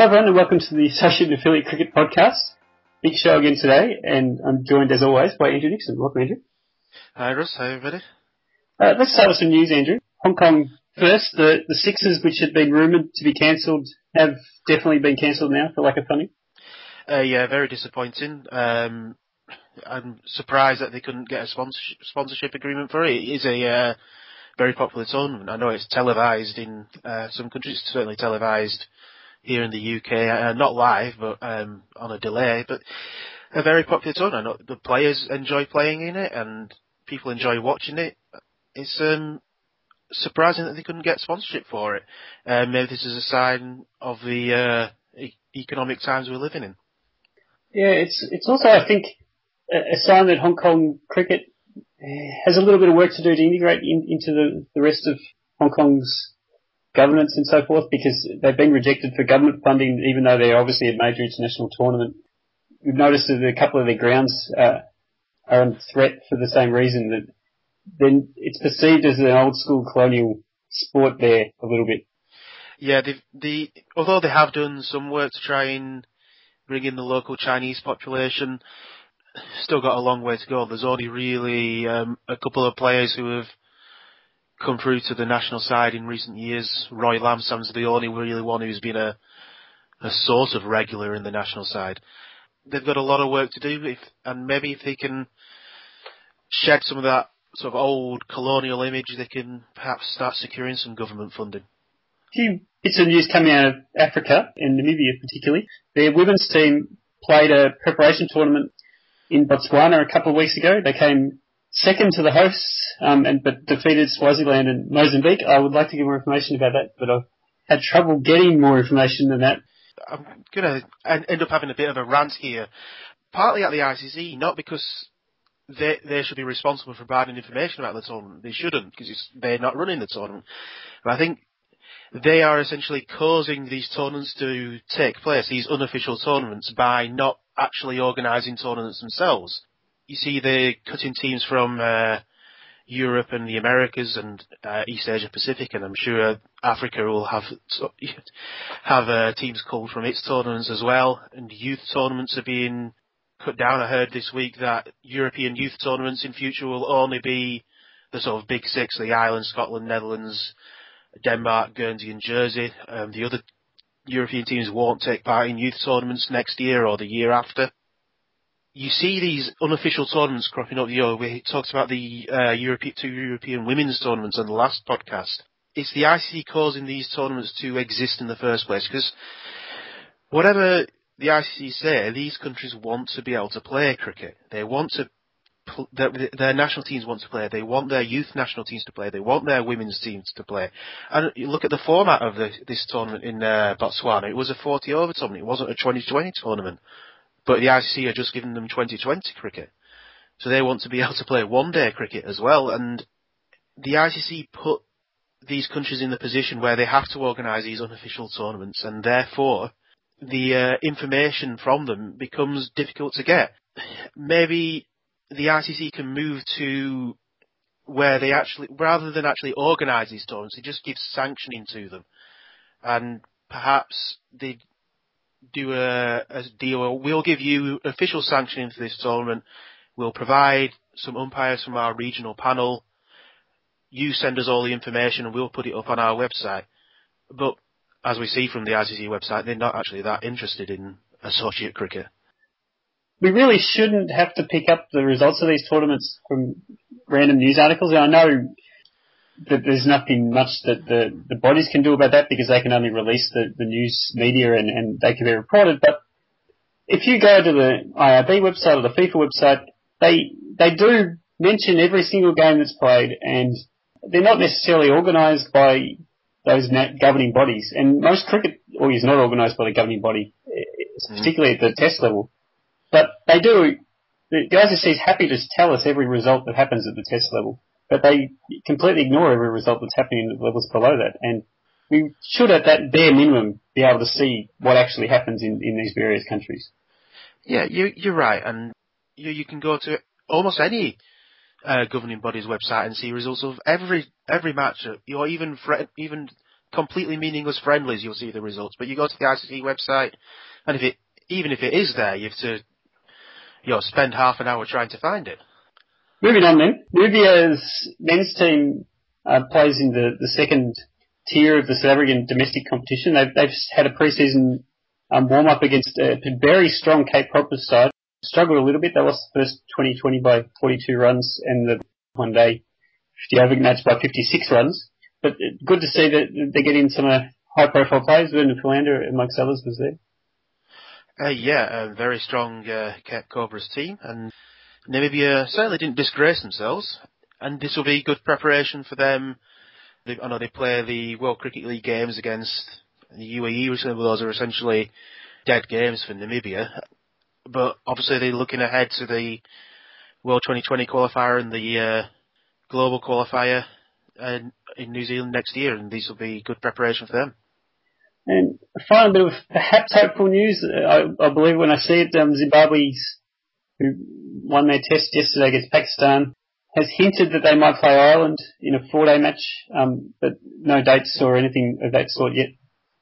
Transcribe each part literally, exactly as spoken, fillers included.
Hi everyone and welcome to the Associate and Affiliate Cricket Podcast. Big show again today, and I'm joined as always by Andrew Nixon. Welcome, Andrew. Hi Russ, hi everybody. Uh, let's start with some news, Andrew. Hong Kong first. The, the Sixers, which had been rumoured to be cancelled, have definitely been cancelled now for lack of funding. Uh, yeah, very disappointing. Um, I'm surprised that they couldn't get a sponsorship, sponsorship agreement for it. It is a uh, very popular tournament. I know it's televised in uh, some countries, it's certainly televised here in the U K, uh, not live, but um, on a delay. But a very popular tournament. I know the players enjoy playing in it, and people enjoy watching it. It's um, surprising that they couldn't get sponsorship for it. Uh, maybe this is a sign of the uh, e- economic times we're living in. Yeah, it's it's also, I think, a, a sign that Hong Kong cricket has a little bit of work to do to integrate in, into the, the rest of Hong Kong's governance and so forth, because they've been rejected for government funding, even though they're obviously a major international tournament. We've noticed that a couple of their grounds uh, are under threat for the same reason, that then it's perceived as an old school colonial sport there a little bit. Yeah, the the although they have done some work to try and bring in the local Chinese population, still got a long way to go. There's only really um, a couple of players who have come through to the national side in recent years. Roy Lamson's the only really one who's been a, a sort of regular in the national side. They've got a lot of work to do, if, and maybe if they can shed some of that sort of old colonial image, they can perhaps start securing some government funding. A few bits of news coming out of Africa, and Namibia particularly. Their women's team played a preparation tournament in Botswana a couple of weeks ago. They came second to the hosts, um, and but defeated Swaziland and Mozambique. I would like to get more information about that, but I've had trouble getting more information than that. I'm going to end up having a bit of a rant here, partly at the I C C, not because they they should be responsible for providing information about the tournament. They shouldn't, because it's, they're not running the tournament. But I think they are essentially causing these tournaments to take place, these unofficial tournaments, by not actually organising tournaments themselves. You see, they're cutting teams from uh, Europe and the Americas and uh, East Asia Pacific, and I'm sure Africa will have have uh, teams called from its tournaments as well. And youth tournaments are being cut down. I heard this week that European youth tournaments in future will only be the sort of big six: the Ireland, Scotland, Netherlands, Denmark, Guernsey, and Jersey. Um, the other European teams won't take part in youth tournaments next year or the year after. You see these unofficial tournaments cropping up. You know, we talked about the uh, Europe, two European women's tournaments on the last podcast. It's the I C C causing these tournaments to exist in the first place, because whatever the I C C say, these countries want to be able to play cricket. They want to, pl- their, their national teams want to play. They want their youth national teams to play. They want their women's teams to play. And you look at the format of the, this tournament in uh, Botswana. It was a forty over tournament. It wasn't a twenty twenty tournament. But the I C C are just giving them twenty twenty cricket. So they want to be able to play one-day cricket as well. And the I C C put these countries in the position where they have to organise these unofficial tournaments, and therefore the uh, information from them becomes difficult to get. Maybe the I C C can move to where they actually, rather than actually organise these tournaments, they just give sanctioning to them. And perhaps they do a, a deal. We'll give you official sanctioning for this tournament. We'll provide some umpires from our regional panel. You send us all the information and we'll put it up on our website. But as we see from the I C C website, they're not actually that interested in associate cricket. We really shouldn't have to pick up the results of these tournaments from random news articles. And I know that there's nothing much that the, the bodies can do about that, because they can only release the, the news media and, and they can be reported. But if you go to the I R B website or the FIFA website, they they do mention every single game that's played, and they're not necessarily organised by those governing bodies. And most cricket is not organised by the governing body, particularly at the test level. But they do. The, the I C C is happy to tell us every result that happens at the test level, but they completely ignore every result that's happening at levels below that. And we should, at that bare minimum, be able to see what actually happens in, in these various countries. Yeah, you, you're right. And you, you can go to almost any uh, governing body's website and see results of every every match, or even even completely meaningless friendlies, you'll see the results. But you go to the I C C website, and if it, even if it is there, you have to, you know, spend half an hour trying to find it. Moving on then, Nubia's men's team uh, plays in the, the second tier of the South African domestic competition. They've, they've had a pre-season um, warm-up against a very strong Cape Properties side. Struggled a little bit. They lost the first twenty twenty by forty-two runs and the one-day fifty over match by fifty-six runs. But good to see that they're getting some uh, high-profile players. Vernon Philander, amongst others, was there. Uh, yeah, a very strong uh, Cape Cobras team, and Namibia certainly didn't disgrace themselves, and this will be good preparation for them. They, I know they play the World Cricket League games against the U A E, so those are essentially dead games for Namibia, but obviously they're looking ahead to the World twenty twenty qualifier and the uh, Global qualifier uh, in New Zealand next year, and these will be good preparation for them. And a final bit of perhaps hopeful news, I, I believe when I see it, um, Zimbabwe's, who won their test yesterday against Pakistan, has hinted that they might play Ireland in a four-day match, um, but no dates or anything of that sort yet.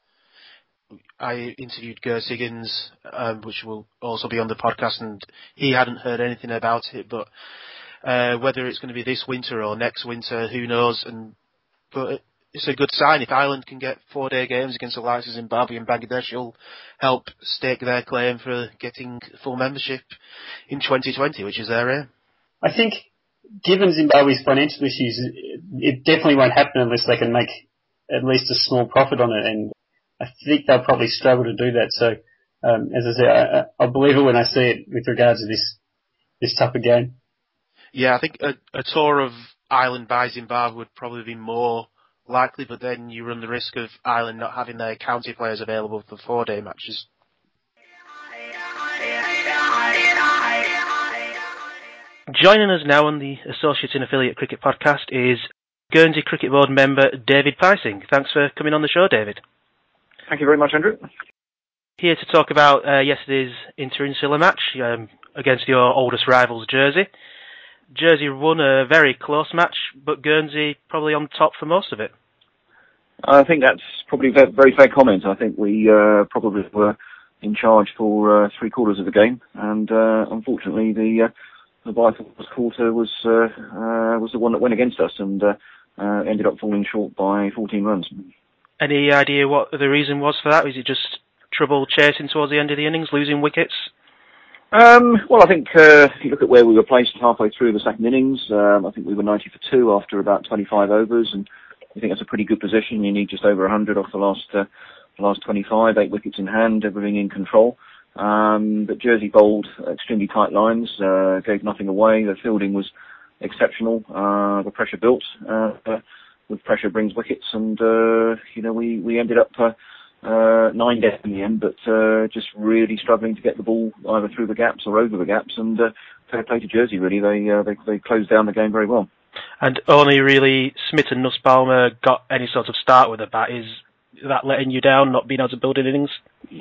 I interviewed Gers Higgins, um, which will also be on the podcast, and he hadn't heard anything about it, but uh, whether it's going to be this winter or next winter, who knows, and but it's a good sign. If Ireland can get four-day games against the likes of Zimbabwe and Bangladesh, it'll help stake their claim for getting full membership in twenty twenty, which is their aim. I think, given Zimbabwe's financial issues, it definitely won't happen unless they can make at least a small profit on it, and I think they'll probably struggle to do that. So, um, as I say, I, I believe it when I see it with regards to this this type of game. Yeah, I think a, a tour of Ireland by Zimbabwe would probably be more likely, but then you run the risk of Ireland not having their county players available for four-day matches. Joining us now on the Associate and Affiliate Cricket Podcast is Guernsey Cricket Board member David Picing. Thanks for coming on the show, David. Thank you very much, Andrew. Here to talk about uh, yesterday's inter-insular match um, against your oldest rivals, Jersey. Jersey won a very close match, but Guernsey probably on top for most of it. I think that's probably a very fair comment. I think we uh, probably were in charge for uh, three quarters of the game, and uh, unfortunately the uh, the vital quarter was uh, uh, was the one that went against us, and uh, uh, ended up falling short by fourteen runs. Any idea what the reason was for that? Was it just trouble chasing towards the end of the innings, losing wickets? Um, well, I think uh, if you look at where we were placed halfway through the second innings, um, I think we were ninety for two after about twenty-five overs, and I think that's a pretty good position. You need just over one hundred off the last uh, the last twenty-five, eight wickets in hand, everything in control. Um, but Jersey bowled extremely tight lines, uh, gave nothing away. The fielding was exceptional. Uh, the pressure built. Uh, uh, with pressure brings wickets, and uh, you know we we ended up. Uh, Uh, nine dead in the end, but uh, just really struggling to get the ball either through the gaps or over the gaps. And uh, fair play to Jersey, really. They, uh, they they closed down the game very well. And only really Smith and Nussbaumer got any sort of start with a bat. Is that letting you down, not being able to build innings?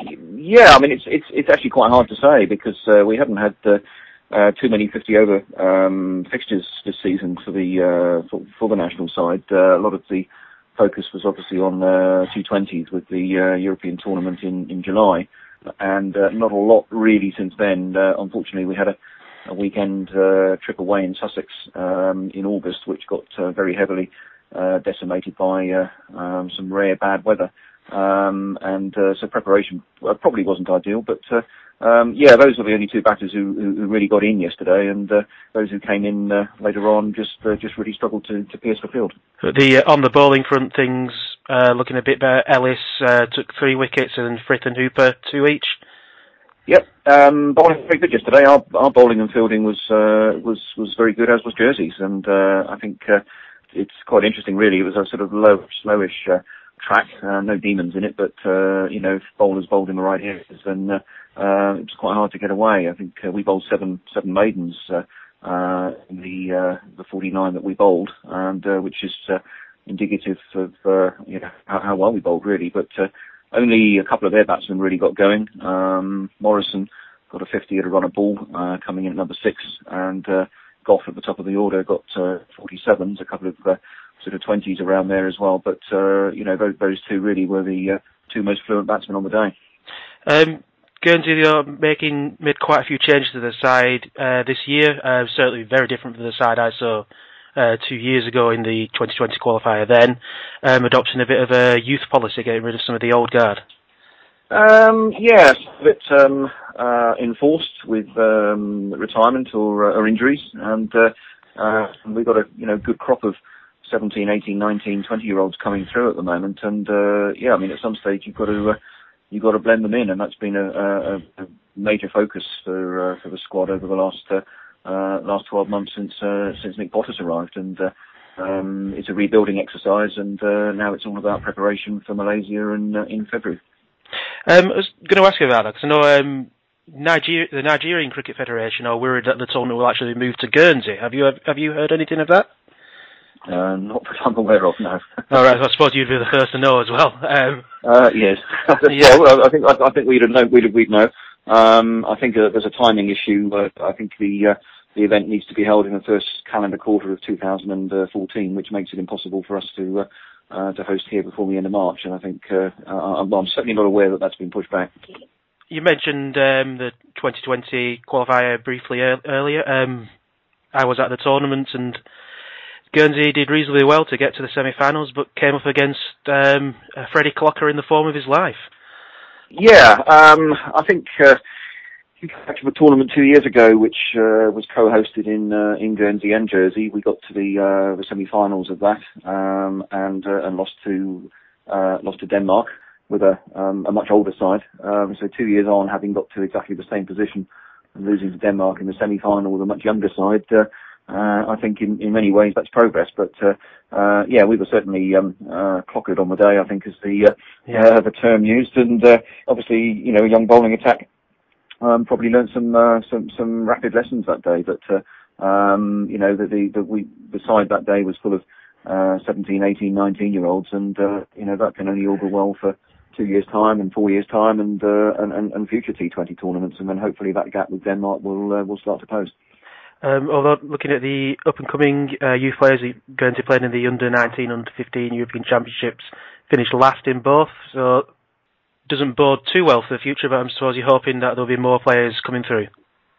Yeah, I mean it's it's it's actually quite hard to say because uh, we haven't had uh, uh, too many fifty over um, fixtures this season for the uh, for, for the national side. Uh, a lot of the focus was obviously on uh, T twenties with the uh, European tournament in, in July, and uh, not a lot really since then. Uh, unfortunately, we had a, a weekend uh, trip away in Sussex um, in August, which got uh, very heavily uh, decimated by uh, um, some rare bad weather, um, and uh, so preparation well, probably wasn't ideal, but uh, Um, yeah, those were the only two batters who, who really got in yesterday, and uh, those who came in uh, later on just uh, just really struggled to, to pierce the field. The uh, on the bowling front, things uh, looking a bit better. Ellis uh, took three wickets, and Frith and Hooper two each. Yep, um, bowling very good yesterday. Our, our bowling and fielding was uh, was was very good, as was Jersey's, and uh, I think uh, it's quite interesting. Really, it was a sort of low, slowish uh, track, uh, no demons in it, but uh, you know, if bowlers bowled in the right areas, then uh, uh, it was quite hard to get away. I think uh, we bowled seven seven maidens uh, uh, in the uh, the forty-nine that we bowled, and uh, which is uh, indicative of uh, you know how, how well we bowled really. But uh, only a couple of their batsmen really got going. Um, Morrison got a fifty at a run of ball, uh, coming in at number six, and uh, Goff at the top of the order got uh, forty-sevens, a couple of uh, sort of twenties around there as well. But uh, you know, those, those two really were the uh, two most fluent batsmen on the day. Um, Guernsey are making made quite a few changes to the side uh, this year. Uh, certainly very different from the side I saw uh, two years ago in the twenty twenty qualifier. Then um, adopting a bit of a youth policy, getting rid of some of the old guard. Um, yes, a bit um, uh, enforced with um, retirement or, uh, or injuries, and uh, uh, we've got a you know good crop of seventeen, eighteen, nineteen, twenty year olds coming through at the moment, and uh, yeah, I mean at some stage you've got to uh, you've got to blend them in, and that's been a, a, a major focus for uh, for the squad over the last uh, uh, last twelve months since uh, since Nick Potter's arrived, and uh, um, it's a rebuilding exercise, and uh, now it's all about preparation for Malaysia in uh, in February. Um, I was going to ask you about that, because I know um, Niger- the Nigerian Cricket Federation are worried that the tournament will actually move to Guernsey. Have you have you heard anything of that? Uh, not that I'm aware of, no. All right, I suppose you'd be the first to know as well. Um, uh, yes. yeah. Well, I think I, I think we'd have known. We'd we'd know. Um, I think uh, there's a timing issue. Uh, I think the uh, the event needs to be held in the first calendar quarter of two thousand fourteen, which makes it impossible for us to. Uh, Uh, to host here before the end of March, and I think uh, I'm, I'm certainly not aware that that's been pushed back. You mentioned um, the twenty twenty qualifier briefly er- earlier. Um, I was at the tournament, and Guernsey did reasonably well to get to the semi-finals, but came up against um, Freddie Clocker in the form of his life. Yeah, um, I think uh, you go back to the tournament two years ago, which uh, was co-hosted in uh, in Guernsey and Jersey. We got to the uh, the semi-finals of that, um, and uh, and lost to uh, lost to Denmark with a um, a much older side. Um, so two years on, having got to exactly the same position and losing to Denmark in the semi-final with a much younger side, uh, uh, I think in, in many ways that's progress. But uh, uh, yeah, we were certainly um, uh, clockered on the day, I think, is the uh, yeah. uh, the term used, and uh, obviously you know a young bowling attack. Um, probably learned some uh, some some rapid lessons that day, but uh, um, you know the the the, we, the side that day was full of uh, seventeen, eighteen, nineteen year olds, and uh, you know that can only augur well for two years time and four years time, and uh, and, and, and future T twenty tournaments, and then hopefully that gap with Denmark will uh, will start to close. Um, although looking at the up and coming uh, youth players going to play in the under nineteen, under fifteen European Championships, finished last in both, so. Doesn't bode too well for the future, but I suppose you're hoping that there'll be more players coming through.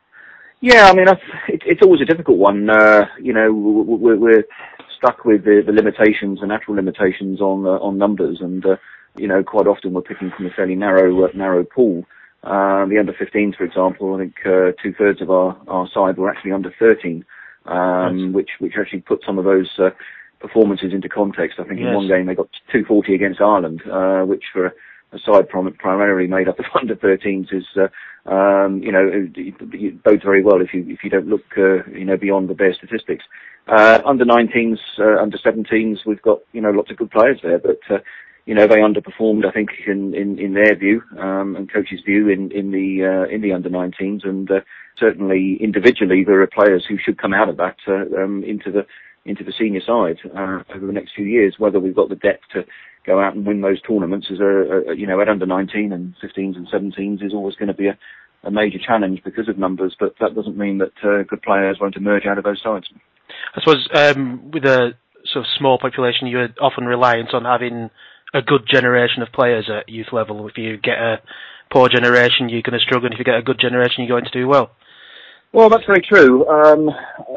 Yeah, I mean, it, it's always a difficult one. Uh, you know, we're, we're stuck with the, the limitations, the natural limitations on uh, on numbers, and uh, you know, quite often we're picking from a fairly narrow uh, narrow pool. Uh, the under fifteens, for example, I think uh, two thirds of our, our side were actually under thirteen, um, nice. which which actually put some of those uh, performances into context. I think yes. in one game they got two forty against Ireland, uh, which for a side prim- primarily made up of under thirteens is, uh, um, you know, it, it bodes very well if you if you don't look, uh, you know, beyond the bare statistics. Uh, under nineteens, uh, under seventeens, we've got, you know, lots of good players there, but, uh, you know, they underperformed, I think, in, in, in their view, um, and coach's view in, in the, uh, in the under nineteens, and, uh, certainly individually there are players who should come out of that, uh, um, into the, into the senior side, uh, over the next few years. Whether we've got the depth to go out and win those tournaments is a, a you know, at under nineteen and fifteens and seventeens is always going to be a, a major challenge because of numbers, but that doesn't mean that, uh, good players won't emerge out of those sides. I suppose, um, with a sort of small population, you're often reliant on having a good generation of players at youth level. If you get a poor generation, you're going to struggle, and if you get a good generation, you're going to do well. Well, that's very true. Um,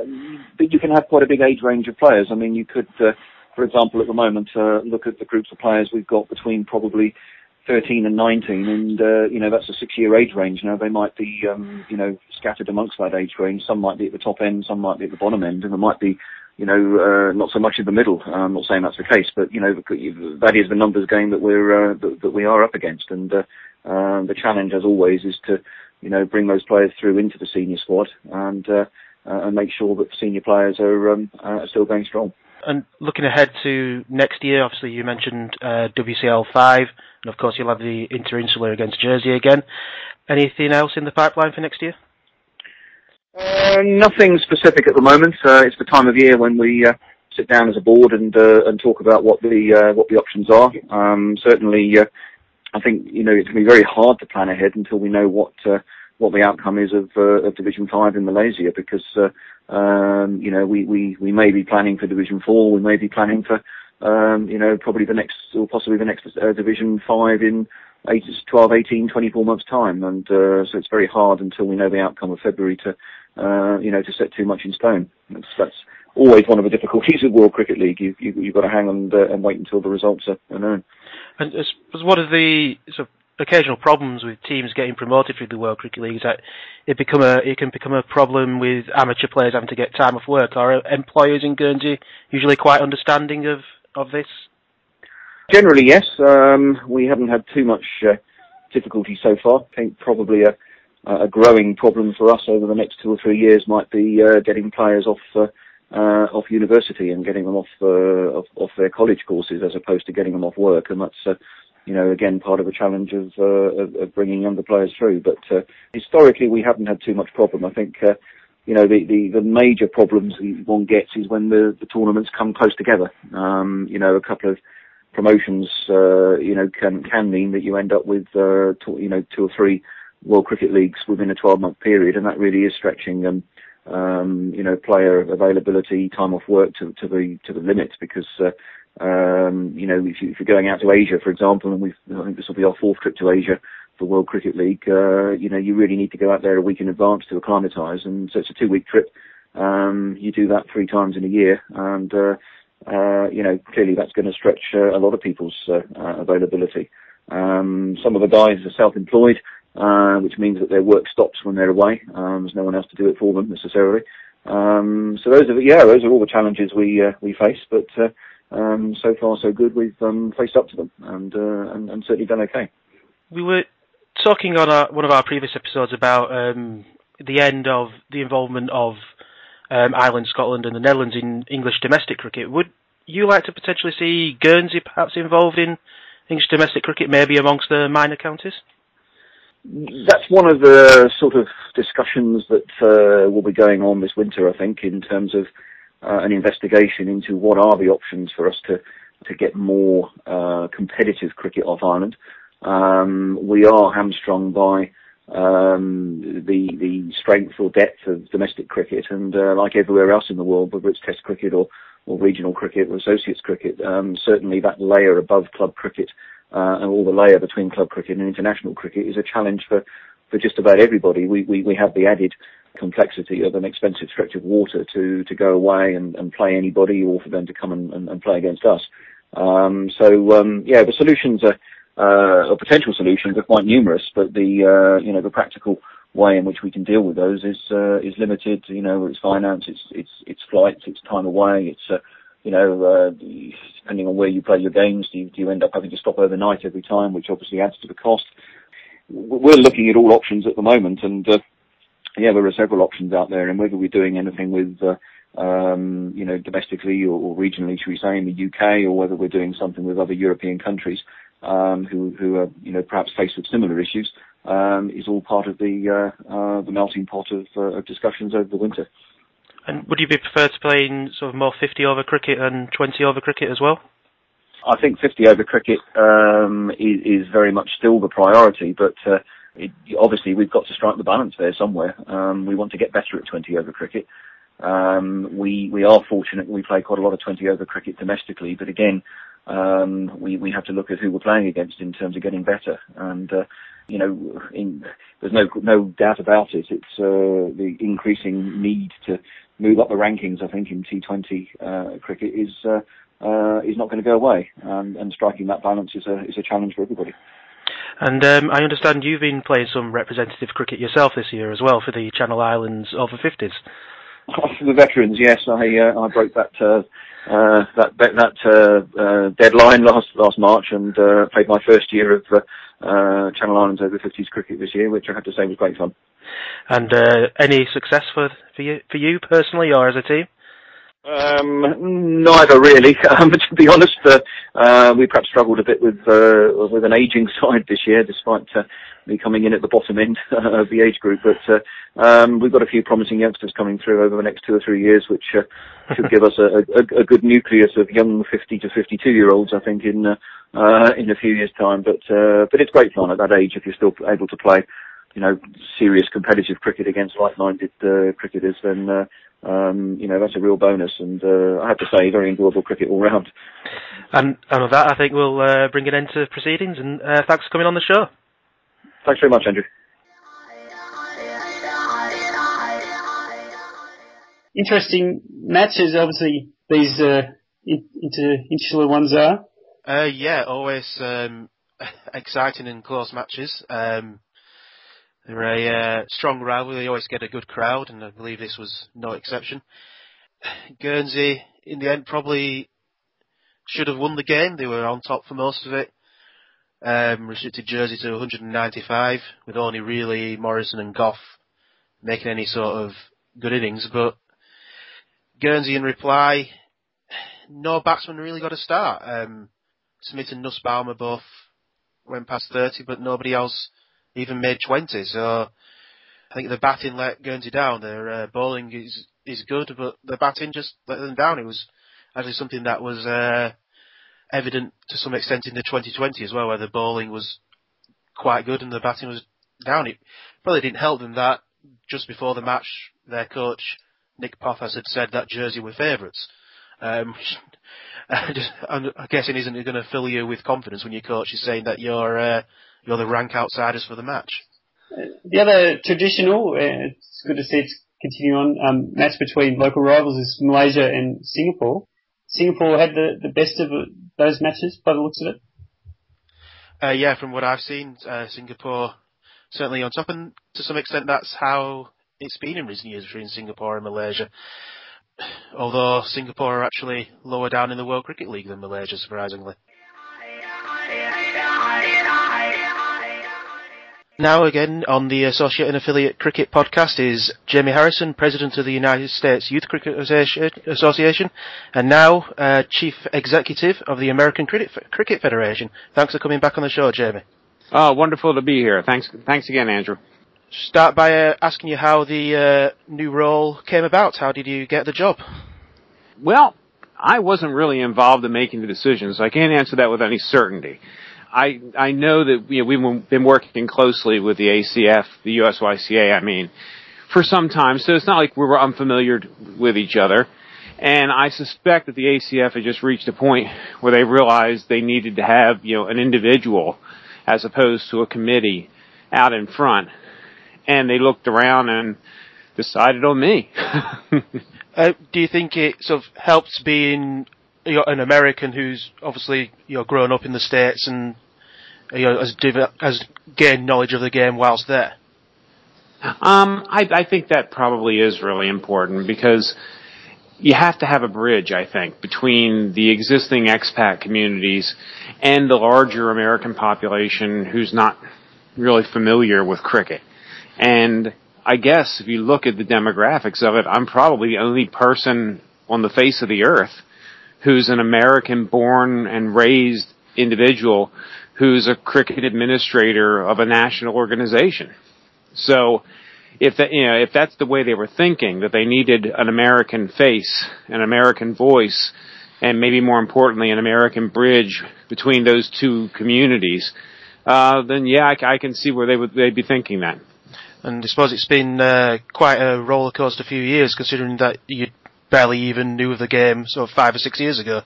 but you can have quite a big age range of players. I mean, you could, uh, for example, at the moment, uh, look at the groups of players we've got between probably thirteen and nineteen, and, uh, you know, that's a six-year age range. Now, they might be, um, you know, scattered amongst that age range. Some might be at the top end, some might be at the bottom end, and there might be, you know, uh, not so much in the middle. I'm not saying that's the case, but, you know, that is the numbers game that we're, uh, that, that we are up against. And, uh, uh, the challenge, as always, is to, you know, bring those players through into the senior squad and, uh, uh, and make sure that the senior players are, um, are still going strong. And looking ahead to next year, obviously you mentioned uh, W C L five, and of course you'll have the Interinsular against Jersey again. Anything else in the pipeline for next year? Uh, nothing specific at the moment. Uh, it's the time of year when we uh, sit down as a board and uh, and talk about what the uh, what the options are. Um, certainly, uh, I think you know it's going to be very hard to plan ahead until we know what uh, what the outcome is of, uh, of Division Five in Malaysia, because uh, um, you know we, we, we may be planning for Division Four, we may be planning for um, you know probably the next or possibly the next uh, Division Five in eight, twelve, eighteen, twenty-four months time, and uh, so it's very hard until we know the outcome of February to uh, you know to set too much in stone. That's, that's always one of the difficulties of World Cricket League. You, you, you've got to hang on and, uh, and wait until the results are, are known. And as, as one of the sort of occasional problems with teams getting promoted through the World Cricket League is that it become a it can become a problem with amateur players having to get time off work. Are employers in Guernsey usually quite understanding of, of this? Generally, yes. Um, we haven't had too much uh, difficulty so far. I think probably a, a growing problem for us over the next two or three years might be uh, getting players off uh, uh, off university and getting them off, uh, off off their college courses as opposed to getting them off work, and that's uh, you know again part of a challenge of, uh, of, of bringing younger players through. But uh, historically, we haven't had too much problem. I think. Uh, You know, the, the, the major problems one gets is when the, the tournaments come close together. Um, you know, a couple of promotions, uh, you know, can, can mean that you end up with, uh, two, you know, two or three World Cricket Leagues within a twelve month period, and that really is stretching, um, um, you know, player availability, time off work to, to the, to the limit, because, uh, um, you know, if, you, if you're going out to Asia, for example, and we've, I think this will be our fourth trip to Asia for World Cricket League, uh, you know, you really need to go out there a week in advance to acclimatise, and so it's a two week trip. Um, you do that three times in a year, and, uh, Uh, you know, clearly that's going to stretch uh, a lot of people's uh, uh, availability. Um, some of the guys are self-employed, uh, which means that their work stops when they're away. Um, there's no one else to do it for them necessarily. Um, so those are, the, yeah, those are all the challenges we uh, we face. But uh, um, so far so good. We've um, faced up to them and, uh, and and certainly done okay. We were talking on our, one of our previous episodes about um, the end of the involvement of Um, Ireland, Scotland and the Netherlands in English domestic cricket. Would you like to potentially see Guernsey perhaps involved in English domestic cricket, maybe amongst the minor counties? That's one of the sort of discussions that uh, will be going on this winter, I think, in terms of uh, an investigation into what are the options for us to, to get more uh, competitive cricket off Ireland. Um, we are hamstrung by um, the the strength or depth of domestic cricket, and uh, like everywhere else in the world, whether it's Test cricket or, or regional cricket or associates cricket, um, certainly that layer above club cricket uh, and all the layer between club cricket and international cricket is a challenge for, for just about everybody. We, we we have the added complexity of an expensive stretch of water to to go away and, and play anybody, or for them to come and, and, and play against us. Um, so um, yeah, the solutions are. Uh, or potential solutions are quite numerous, but the uh, you know the practical way in which we can deal with those is uh, is limited. You know, it's finance, it's it's it's flights, it's time away. It's uh, you know uh, depending on where you play your games, do you, do you end up having to stop overnight every time, which obviously adds to the cost. We're looking at all options at the moment, and uh, yeah, there are several options out there, and whether we're doing anything with uh, um, you know domestically or, or regionally, should we say, in the U K, or whether we're doing something with other European countries. Um, who, who are, you know, perhaps faced with similar issues, um, is all part of the uh, uh, the melting pot of, uh, of discussions over the winter. And would you be preferred to play in sort of more fifty over cricket and twenty over cricket as well? I think fifty over cricket um, is, is very much still the priority, but uh, it, obviously we've got to strike the balance there somewhere. Um, we want to get better at twenty over cricket. Um, we we are fortunate we play quite a lot of twenty over cricket domestically, but again, um, we we have to look at who we're playing against in terms of getting better. And uh, you know, in, there's no no doubt about it. It's uh, the increasing need to move up the rankings. I think in T twenty uh, cricket is uh, uh, is not going to go away, um, and striking that balance is a is a challenge for everybody. And um, I understand you've been playing some representative cricket yourself this year as well for the Channel Islands over fifties. For the veterans, yes, I uh, I broke that uh, uh, that that uh, uh, deadline last last March, and uh, played my first year of uh, uh, Channel Islands over fifties cricket this year, which I have to say was great fun. And uh, any success for for you for you personally or as a team? Um, neither really. Um, to be honest, uh, uh, we perhaps struggled a bit with uh, with an ageing side this year, despite uh, me coming in at the bottom end uh, of the age group. But uh, um, we've got a few promising youngsters coming through over the next two or three years, which uh, should give us a, a, a good nucleus of young fifty to fifty-two year olds, I think, in uh, uh, in a few years' time. But uh, but it's great fun at that age if you're still able to play. you know, serious competitive cricket against like-minded uh, cricketers, then, uh, um, you know, that's a real bonus. And uh, I have to say, very enjoyable cricket all round. And, and with that, I think we'll uh, bring an end to proceedings. And uh, thanks for coming on the show. Thanks very much, Andrew. Interesting matches, obviously, these uh, inter- insular ones are. Uh, yeah, always um, exciting and close matches. Um, they're a uh, strong rivalry. They always get a good crowd, and I believe this was no exception. Guernsey, in the end, probably should have won the game. They were on top for most of it. Um, restricted Jersey to one hundred ninety-five, with only really Morrison and Gough making any sort of good innings. But Guernsey, in reply, no batsman really got a start. Um, Smith and Nussbaumer both went past thirty, but nobody else even made twenty. So I think the batting let Guernsey down. Their uh, bowling is is good, but the batting just let them down. It was actually something that was uh, evident to some extent in the twenty twenty as well, where the bowling was quite good and the batting was down. It probably didn't help them that just before the match, their coach Nick Pothas had said that Jersey were favourites. Um, I'm guessing isn't it going to fill you with confidence when your coach is saying that you're uh, you're the rank outsiders for the match? Uh, the other traditional, uh, it's good to see it's continuing on, um, match between local rivals is Malaysia and Singapore. Singapore had the, the best of those matches by the looks of it. Uh, yeah, from what I've seen, uh, Singapore certainly on top, and to some extent that's how it's been in recent years between Singapore and Malaysia. Although Singapore are actually lower down in the World Cricket League than Malaysia, surprisingly. Now again on the Associate and Affiliate Cricket Podcast is Jamie Harrison, President of the United States Youth Cricket Association, and now uh, Chief Executive of the American Cricket Federation. Thanks for coming back on the show, Jamie. Oh, wonderful to be here. Thanks, thanks again, Andrew. Start by uh, asking you how the uh, new role came about. How did you get the job? Well, I wasn't really involved in making the decisions. I can't answer that with any certainty. I I know that you know, we've been working closely with the A C F, the U S Y C A, I mean, for some time, so it's not like we were unfamiliar with each other. And I suspect that the A C F had just reached a point where they realized they needed to have, you know, an individual as opposed to a committee out in front. And they looked around and decided on me. uh, do you think it sort of helps being you know, an American who's obviously you know grown up in the States and you know has, div- has gained knowledge of the game whilst there? Um, I, I think that probably is really important because you have to have a bridge, I think, between the existing expat communities and the larger American population who's not really familiar with cricket. And I guess if you look at the demographics of it, I'm probably the only person on the face of the earth who's an American-born and raised individual who's a cricket administrator of a national organization. So if that, you know, if that's the way they were thinking, that they needed an American face, an American voice, and maybe more importantly, an American bridge between those two communities, uh, then yeah, I, I can see where they would they'd be thinking that. And I suppose it's been uh, quite a roller coaster few years, considering that you barely even knew of the game sort of five or six years ago.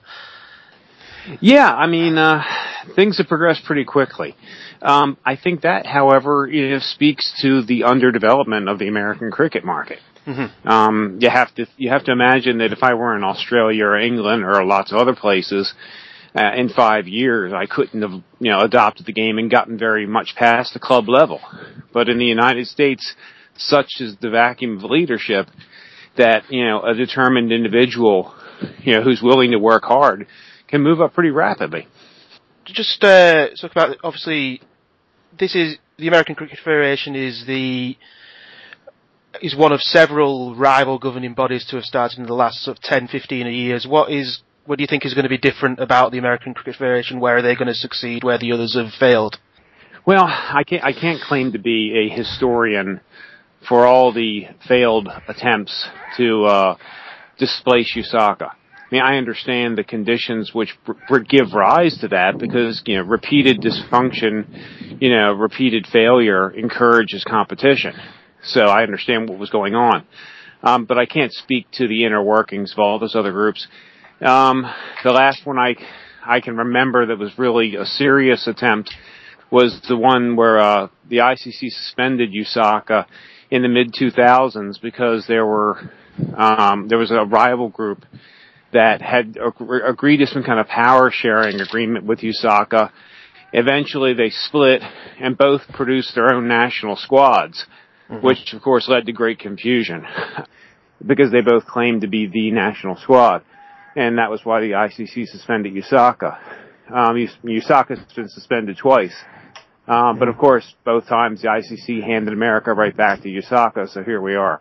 Yeah, I mean, uh, things have progressed pretty quickly. Um, I think that, however, you know, speaks to the underdevelopment of the American cricket market. Mm-hmm. Um, you have to you have to imagine that if I were in Australia or England or lots of other places, uh, in five years I couldn't have you know adopted the game and gotten very much past the club level. But in the United States, such is the vacuum of leadership that you know a determined individual, you know, who's willing to work hard, can move up pretty rapidly. Just uh, talk about obviously, this is the American Cricket Federation is the is one of several rival governing bodies to have started in the last sort of ten, fifteen years. What is what do you think is going to be different about the American Cricket Federation? Where are they going to succeed? Where the others have failed? Well, I can't I can't claim to be a historian for all the failed attempts to uh, displace U S A C A. I mean, I understand the conditions which r- give rise to that because, you know, repeated dysfunction, you know, repeated failure encourages competition. So I understand what was going on. Um, but I can't speak to the inner workings of all those other groups. Um, the last one I, I can remember that was really a serious attempt was the one where, uh, the I C C suspended U S A C A in the mid two thousands because there were, um, there was a rival group that had agreed to some kind of power sharing agreement with U S A C A. Eventually they split and both produced their own national squads, mm-hmm. which of course led to great confusion because they both claimed to be the national squad. And that was why the I C C suspended U S A C A. Um, U S A C A has been suspended twice. Um, but of course, both times the I C C handed America right back to U S A C A, so here we are.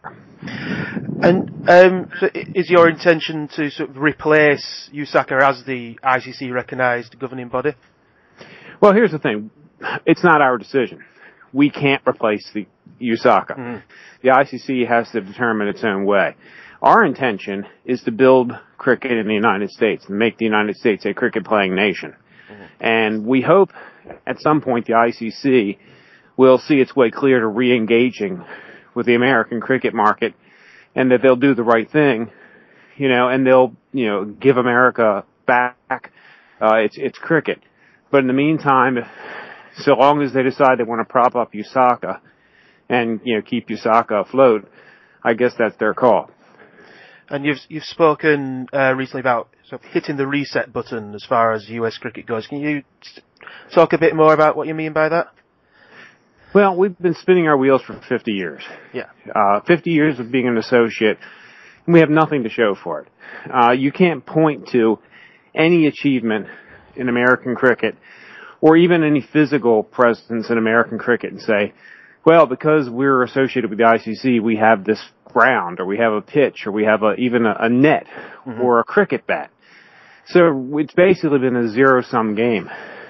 And um, so is your intention to sort of replace U S A C A as the I C C recognised governing body? Well, here's the thing. It's not our decision. We can't replace the U S A C A. Mm. The I C C has to determine its own way. Our intention is to build cricket in the United States and make the United States a cricket-playing nation. Mm-hmm. And we hope at some point the I C C will see its way clear to re-engaging with the American cricket market and that they'll do the right thing, you know, and they'll, you know, give America back uh, its, its cricket. But in the meantime, if, so long as they decide they want to prop up U S A C A and, you know, keep U S A C A afloat, I guess that's their call. And you've you've spoken uh, recently about sort of hitting the reset button as far as U S cricket goes. Can you talk a bit more about what you mean by that? Well, we've been spinning our wheels for fifty years. Yeah. Uh, fifty years of being an associate, and we have nothing to show for it. Uh, you can't point to any achievement in American cricket or even any physical presence in American cricket and say, well, because we're associated with the I C C, we have this ground, or we have a pitch, or we have a, even a, a net, mm-hmm. or a cricket bat. So it's basically been a zero-sum game.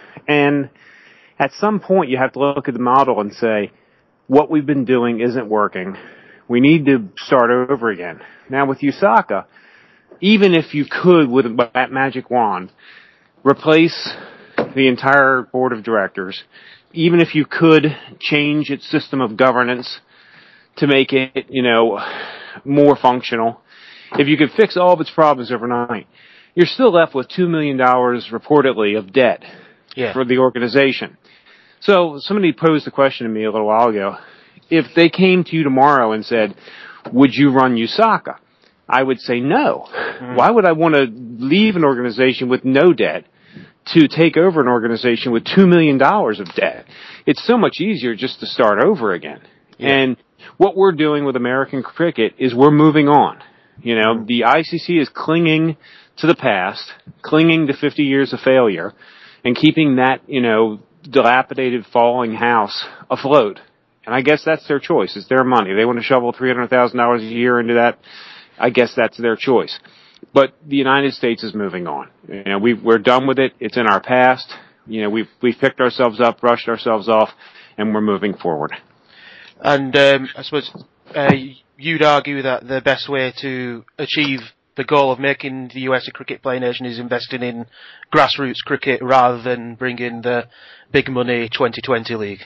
And at some point, you have to look at the model and say, what we've been doing isn't working. We need to start over again. Now, with U S A C A, even if you could, with that magic wand, replace the entire board of directors, even if you could change its system of governance to make it, you know, more functional, if you could fix all of its problems overnight, you're still left with two million dollars reportedly of debt yeah. for the organization. So somebody posed a question to me a little while ago. If they came to you tomorrow and said, would you run U S A C A? I would say no. Mm. Why would I want to leave an organization with no debt to take over an organization with two million dollars of debt? It's so much easier just to start over again. Yeah. And what we're doing with American cricket is we're moving on. You know, mm. the I C C is clinging to the past, clinging to fifty years of failure, and keeping that, you know, dilapidated, falling house afloat. And I guess that's their choice. It's their money. They want to shovel three hundred thousand dollars a year into that. I guess that's their choice. But the United States is moving on. You know, we, we're done with it. It's in our past. You know, we've, we've picked ourselves up, brushed ourselves off, and we're moving forward. And um, I suppose uh, you'd argue that the best way to achieve the goal of making the U S a cricket playing nation is investing in grassroots cricket rather than bringing the big money twenty twenty league.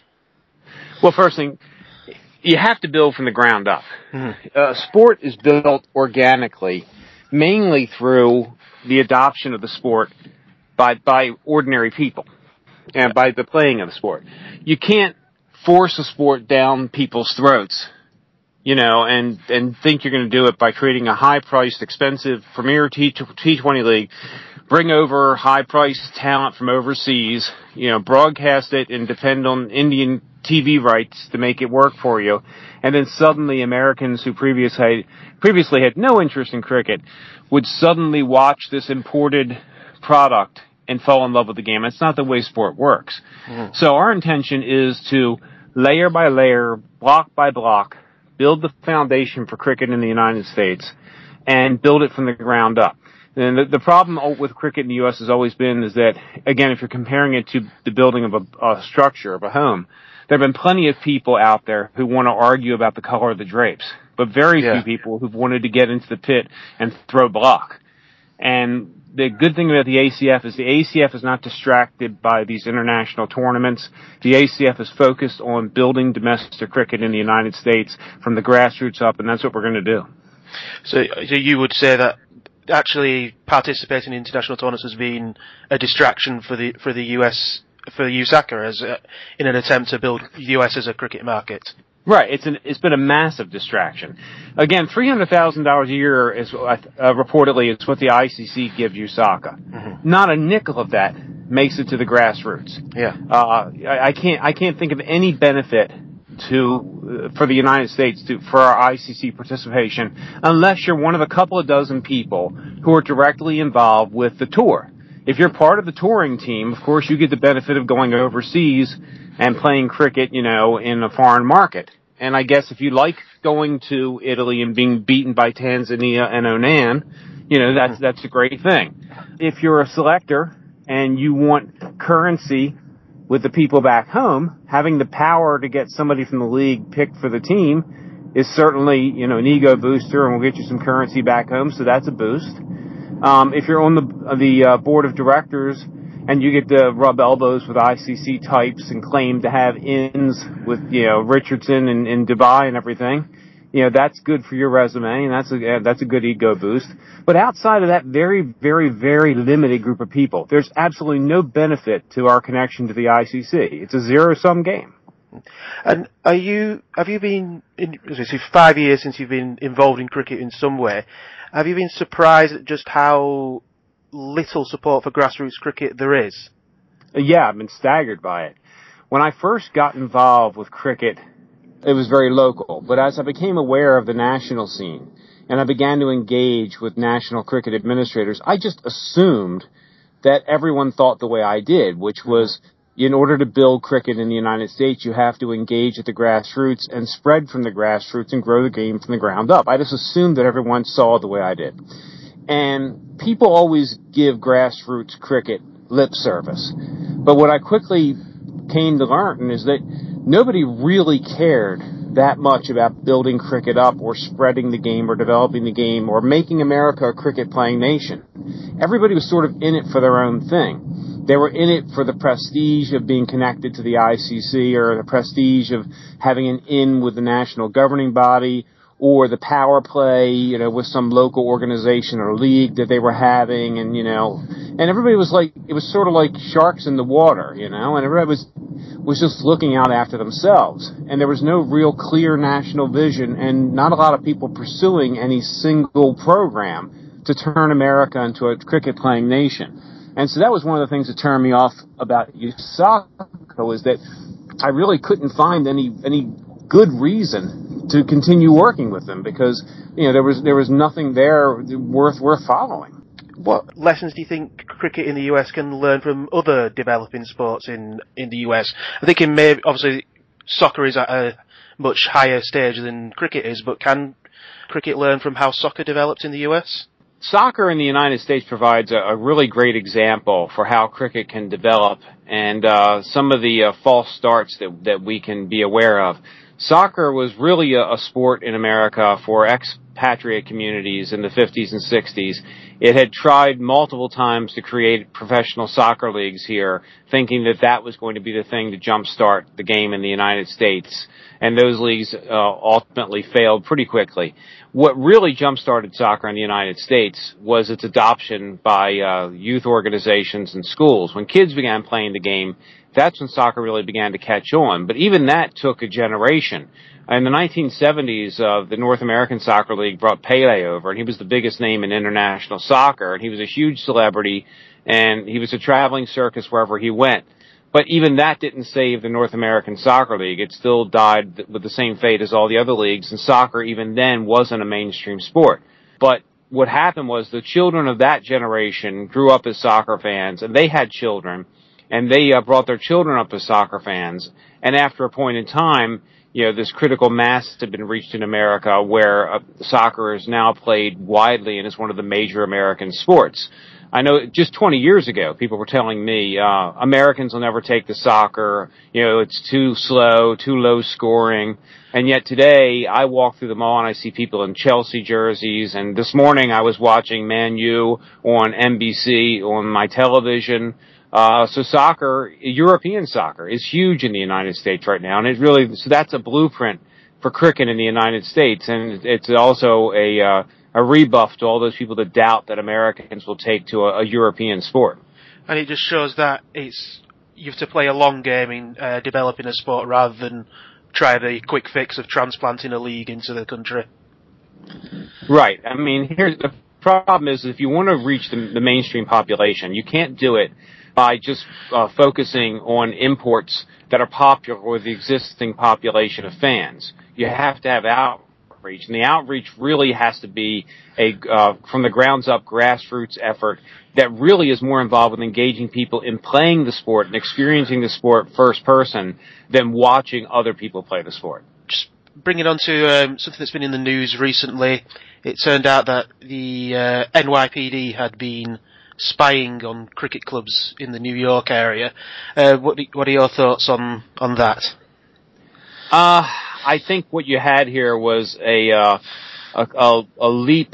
Well, first thing, you have to build from the ground up. Mm-hmm. Uh, sport is built organically, mainly through the adoption of the sport by by ordinary people and yeah. by the playing of the sport. You can't force a sport down people's throats, you know, and, and think you're going to do it by creating a high-priced, expensive premier T twenty league, bring over high-priced talent from overseas, you know, broadcast it and depend on Indian T V rights to make it work for you, and then suddenly Americans who previously previously had no interest in cricket would suddenly watch this imported product and fall in love with the game. It's not the way sport works. Mm. So our intention is to layer by layer, block by block, build the foundation for cricket in the United States and build it from the ground up. And the, the problem with cricket in the U S has always been is that, again, if you're comparing it to the building of a, a structure, of a home, there have been plenty of people out there who want to argue about the color of the drapes, but very yeah. few people who've wanted to get into the pit and throw block. And the good thing about the A C F is the A C F is not distracted by these international tournaments. The A C F is focused on building domestic cricket in the United States from the grassroots up, and that's what we're going to do. So, so you would say that actually participating in international tournaments has been a distraction for the for the U S for U S A C A as a, in an attempt to build the U S as a cricket market. Right, it's an it's been a massive distraction. Again, three hundred thousand dollars a year is uh, reportedly is what the I C C gives U S A C A. Mm-hmm. Not a nickel of that makes it to the grassroots. Yeah, uh, I, I can't I can't think of any benefit to uh, for the United States to for our I C C participation unless you're one of a couple of dozen people who are directly involved with the tour. If you're part of the touring team, of course, you get the benefit of going overseas and playing cricket, you know, in a foreign market. And I guess if you like going to Italy and being beaten by Tanzania and Oman, you know, that's that's a great thing. If you're a selector and you want currency with the people back home, having the power to get somebody from the league picked for the team is certainly, you know, an ego booster, and will get you some currency back home, so that's a boost. Um, if you're on the the uh, board of directors and you get to rub elbows with I C C types and claim to have ins with, you know, Richardson and, and Dubai and everything, you know, that's good for your resume, and that's a that's a good ego boost. But outside of that very, very, very limited group of people, there's absolutely no benefit to our connection to the I C C. It's a zero-sum game. And are you have you been in so five years since you've been involved in cricket in some way? Have you been surprised at just how little support for grassroots cricket there is? Yeah, I've been staggered by it. When I first got involved with cricket, it was very local. But as I became aware of the national scene and I began to engage with national cricket administrators, I just assumed that everyone thought the way I did, which was in order to build cricket in the United States, you have to engage at the grassroots and spread from the grassroots and grow the game from the ground up. I just assumed that everyone saw it the way I did. And people always give grassroots cricket lip service. But what I quickly came to learn is that nobody really cared that much about building cricket up or spreading the game or developing the game or making America a cricket-playing nation. Everybody was sort of in it for their own thing. They were in it for the prestige of being connected to the I C C or the prestige of having an in with the national governing body or the power play, you know, with some local organization or league that they were having, and, you know, and everybody was like, it was sort of like sharks in the water, you know, and everybody was, was just looking out after themselves. And there was no real clear national vision and not a lot of people pursuing any single program to turn America into a cricket-playing nation. And so that was one of the things that turned me off about U S A C A, was that I really couldn't find any, any good reason to continue working with them because, you know, there was there was nothing there worth worth following. What lessons do you think cricket in the U S can learn from other developing sports in, in the U S? I think in maybe obviously soccer is at a much higher stage than cricket is, but can cricket learn from how soccer developed in the U S? Soccer in the United States provides a, a really great example for how cricket can develop and uh, some of the uh, false starts that that we can be aware of. Soccer was really a, a sport in America for expatriate communities in the fifties and sixties. It had tried multiple times to create professional soccer leagues here, thinking that that was going to be the thing to jumpstart the game in the United States. And those leagues uh, ultimately failed pretty quickly. What really jump-started soccer in the United States was its adoption by uh, youth organizations and schools. When kids began playing the game, that's when soccer really began to catch on. But even that took a generation. In the nineteen seventies, uh, the North American Soccer League brought Pele over, and he was the biggest name in international soccer, and he was a huge celebrity, and he was a traveling circus wherever he went. But even that didn't save the North American Soccer League. It still died with the same fate as all the other leagues, and soccer even then wasn't a mainstream sport. But what happened was the children of that generation grew up as soccer fans, and they had children, and they uh, brought their children up as soccer fans. And after a point in time, you know, this critical mass had been reached in America where uh, soccer is now played widely and is one of the major American sports. I know just twenty years ago, people were telling me, uh, Americans will never take to soccer. You know, it's too slow, too low scoring. And yet today, I walk through the mall and I see people in Chelsea jerseys. And this morning, I was watching Man U on N B C on my television. Uh, so soccer, European soccer, is huge in the United States right now. And it really, so that's a blueprint for cricket in the United States. And it's also a, uh, a rebuff to all those people that doubt that Americans will take to a, a European sport. And it just shows that it's, you have to play a long game in uh, developing a sport rather than try the quick fix of transplanting a league into the country. Right. I mean, here's the problem is if you want to reach the, the mainstream population, you can't do it by just uh, focusing on imports that are popular with the existing population of fans. You have to have outreach, and the outreach really has to be a uh, from the grounds up grassroots effort that really is more involved with engaging people in playing the sport and experiencing the sport first person than watching other people play the sport. Just bring it on to um, something that's been in the news recently. It turned out that the uh, N Y P D had been spying on cricket clubs in the New York area. Uh, what, do, what are your thoughts on, on that? Uh, I think what you had here was a, uh, a, a, a leap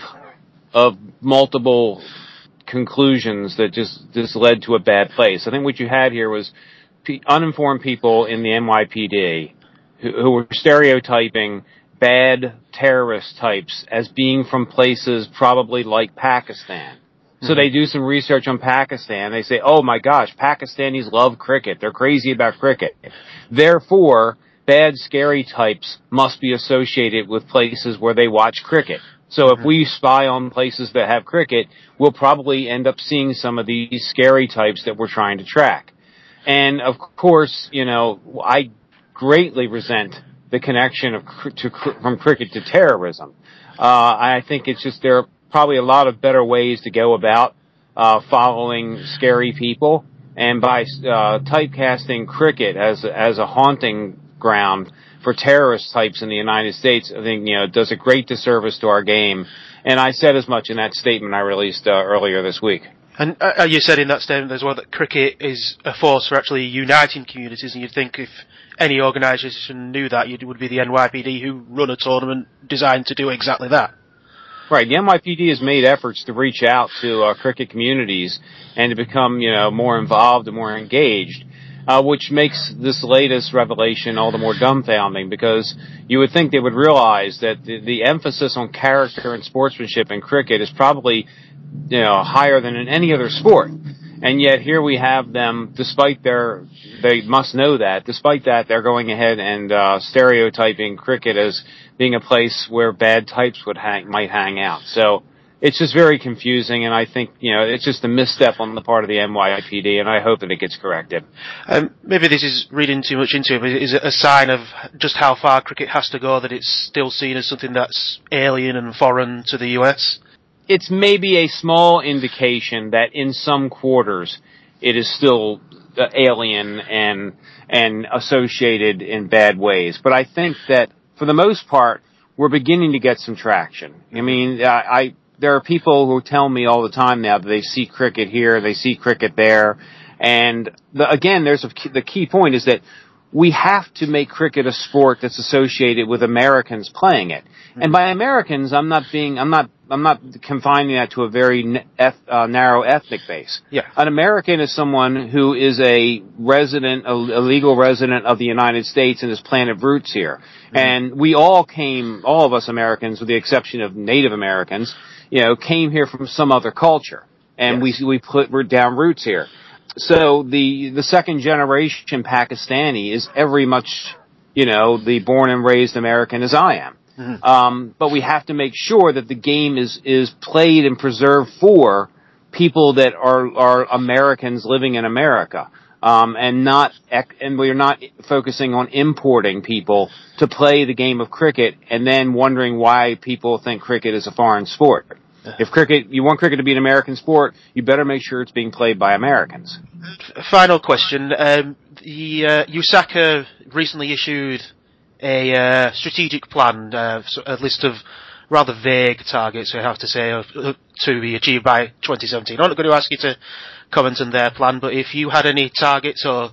of multiple conclusions that just, just led to a bad place. I think what you had here was p- uninformed people in the N Y P D who, who were stereotyping bad terrorist types as being from places probably like Pakistan. So they do some research on Pakistan. They say, oh my gosh, Pakistanis love cricket. They're crazy about cricket. Therefore, bad, scary types must be associated with places where they watch cricket. So if we spy on places that have cricket, we'll probably end up seeing some of these scary types that we're trying to track. And of course, you know, I greatly resent the connection of to, from cricket to terrorism. Uh, I think it's just there are probably a lot of better ways to go about uh, following scary people, and by uh, typecasting cricket as as a haunting ground for terrorist types in the United States, I think, you know, it does a great disservice to our game. And I said as much in that statement I released uh, earlier this week. And uh, you said in that statement as well that cricket is a force for actually uniting communities, and you'd think if any organisation knew that, it would be the N Y P D, who run a tournament designed to do exactly that. Right. The N Y P D has made efforts to reach out to uh, cricket communities and to become, you know, more involved and more engaged, uh, which makes this latest revelation all the more dumbfounding, because you would think they would realize that the, the emphasis on character and sportsmanship in cricket is probably, you know, higher than in any other sport. And yet here we have them, despite their, they must know that, despite that, they're going ahead and uh, stereotyping cricket as being a place where bad types would hang, might hang out. So it's just very confusing, and I think, you know, it's just a misstep on the part of the N Y P D, and I hope that it gets corrected. Um, maybe this is reading too much into it, but is it a sign of just how far cricket has to go that it's still seen as something that's alien and foreign to the U S? It's maybe a small indication that in some quarters it is still uh, alien and and associated in bad ways. But I think that for the most part, we're beginning to get some traction. I mean, I, I there are people who tell me all the time now that they see cricket here, they see cricket there, and the, again, there's a, the key point is that we have to make cricket a sport that's associated with Americans playing it. And by Americans, I'm not being, I'm not, I'm not confining that to a very eth, uh, narrow ethnic base. Yeah. An American is someone who is a resident, a, a legal resident of the United States and has planted roots here. Mm-hmm. And we all came, all of us Americans, with the exception of Native Americans, you know, came here from some other culture. And yes. we, we put we're down roots here. So the, the second generation Pakistani is every much, you know, the born and raised American as I am. Mm-hmm. Um, but we have to make sure that the game is, is played and preserved for people that are, are Americans living in America. Um, and not, and we're not focusing on importing people to play the game of cricket and then wondering why people think cricket is a foreign sport. If cricket, you want cricket to be an American sport, you better make sure it's being played by Americans. Final question. Um, the uh, U S A C A recently issued a uh, strategic plan, uh, a list of rather vague targets, we have to say, uh, to be achieved by twenty seventeen. I'm not going to ask you to comment on their plan, but if you had any targets or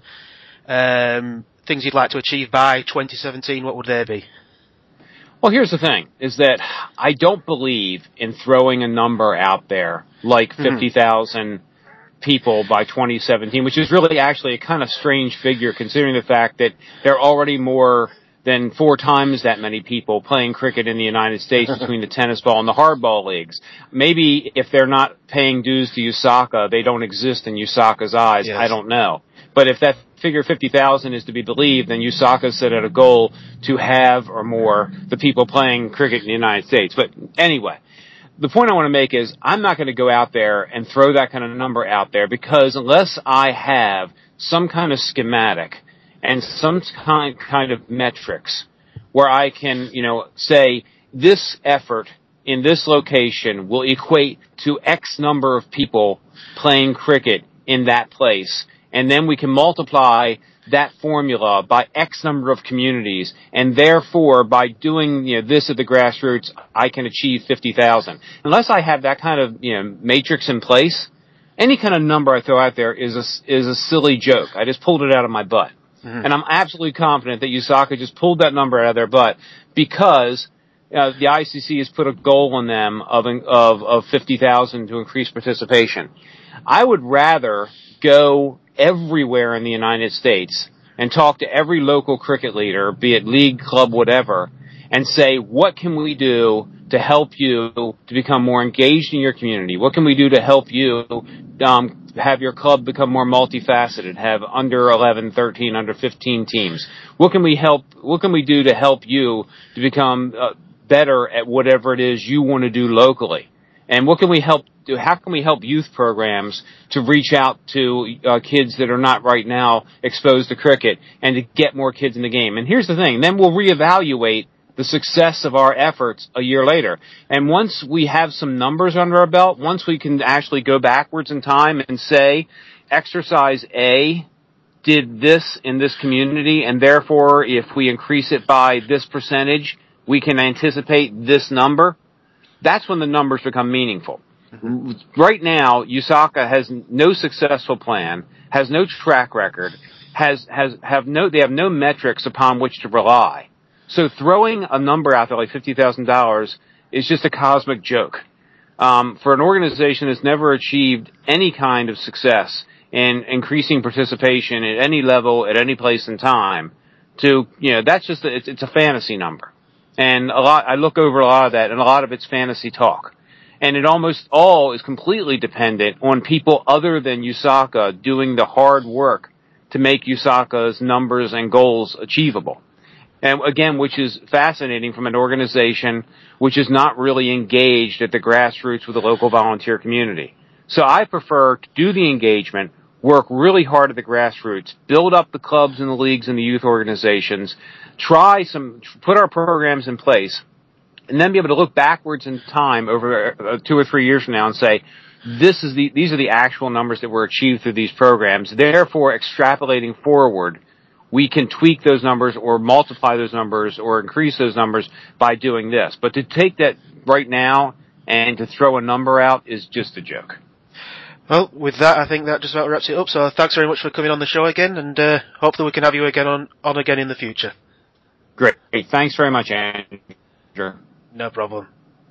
um, things you'd like to achieve by twenty seventeen, what would they be? Well, here's the thing, is that I don't believe in throwing a number out there like fifty thousand mm-hmm. people by twenty seventeen, which is really actually a kind of strange figure considering the fact that there are already more than four times that many people playing cricket in the United States between the tennis ball and the hardball leagues. Maybe if they're not paying dues to U S A C A, they don't exist in U S A C A's eyes. Yes. I don't know. But if that figure fifty thousand is to be believed, then U S A C A set out a goal to have or more the people playing cricket in the United States. But anyway, the point I want to make is I'm not going to go out there and throw that kind of number out there because unless I have some kind of schematic and some kind kind of metrics where I can, you know, say this effort in this location will equate to X number of people playing cricket in that place, and then we can multiply that formula by X number of communities, and therefore by doing, you know, this at the grassroots, I can achieve fifty thousand. Unless I have that kind of, you know, matrix in place, any kind of number I throw out there is a, is a silly joke. I just pulled it out of my butt. Mm-hmm. And I'm absolutely confident that U S A C A just pulled that number out of their butt because uh, the I C C has put a goal on them of of, of fifty thousand to increase participation. I would rather go everywhere in the United States and talk to every local cricket leader, be it league, club, whatever, and say, what can we do to help you to become more engaged in your community? What can we do to help you um, have your club become more multifaceted, have under eleven, thirteen, under fifteen teams? What can we help, what can we do to help you to become uh, better at whatever it is you want to do locally? And what can we help do? How can we help youth programs to reach out to uh, kids that are not right now exposed to cricket and to get more kids in the game? And here's the thing, then we'll reevaluate the success of our efforts a year later. And once we have some numbers under our belt, once we can actually go backwards in time and say, exercise A did this in this community, and therefore if we increase it by this percentage, we can anticipate this number, that's when the numbers become meaningful. Mm-hmm. Right now, U S A C A has no successful plan, has no track record, has, has, have no, they have no metrics upon which to rely. So throwing a number out there like fifty thousand dollars is just a cosmic joke. Um, for an organization that's never achieved any kind of success in increasing participation at any level, at any place in time, to, you know, that's just, a, it's, it's a fantasy number. And a lot, I look over a lot of that, and a lot of it's fantasy talk. And it almost all is completely dependent on people other than U S A C A doing the hard work to make U S A C A's numbers and goals achievable. And again, which is fascinating from an organization which is not really engaged at the grassroots with the local volunteer community. So I prefer to do the engagement, work really hard at the grassroots, build up the clubs and the leagues and the youth organizations, try some, put our programs in place, and then be able to look backwards in time over two or three years from now and say, this is the, these are the actual numbers that were achieved through these programs. Therefore, extrapolating forward, we can tweak those numbers or multiply those numbers or increase those numbers by doing this. But to take that right now and to throw a number out is just a joke. Well, with that, I think that just about wraps it up. So thanks very much for coming on the show again, and uh, hopefully we can have you again on, on again in the future. Great. Thanks very much, Andrew. No problem.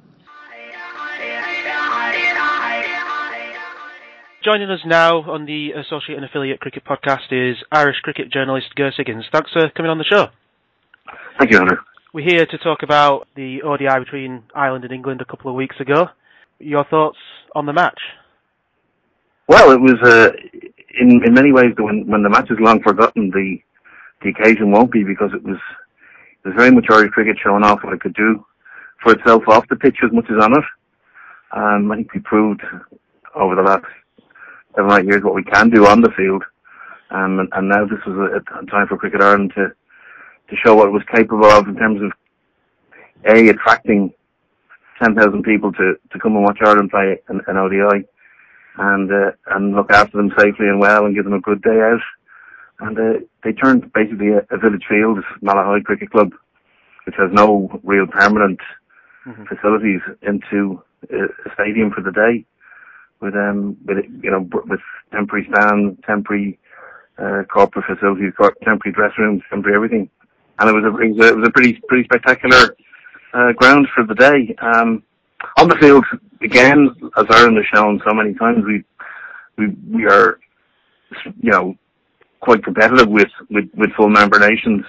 Joining us now on the Associate and Affiliate Cricket Podcast is Irish cricket journalist Ger Siggins. Thanks for coming on the show. Thank you, Andrew. We're here to talk about the O D I between Ireland and England a couple of weeks ago. Your thoughts on the match? Well, it was, uh, in in many ways, when, when the match is long forgotten, the the occasion won't be, because it was it was very much Irish cricket showing off what it could do for itself off the pitch as much as on it. Um, I think we proved over the last seven or eight years what we can do on the field. Um, and, and now this is a, a time for Cricket Ireland to, to show what it was capable of in terms of, A, attracting ten thousand people to, to come and watch Ireland play an, an O D I, and, uh, and look after them safely and well and give them a good day out. And, uh, they turned basically a, a village field, Malahide Cricket Club, which has no real permanent mm-hmm. facilities into a stadium for the day, with um, with you know, with temporary stands, temporary uh, corporate facilities, temporary dressing rooms, temporary everything, and it was a it was a, it was a pretty pretty spectacular uh, ground for the day. Um, on the field, again, as Ireland has shown so many times, we we we are, you know, quite competitive with, with, with full member nations.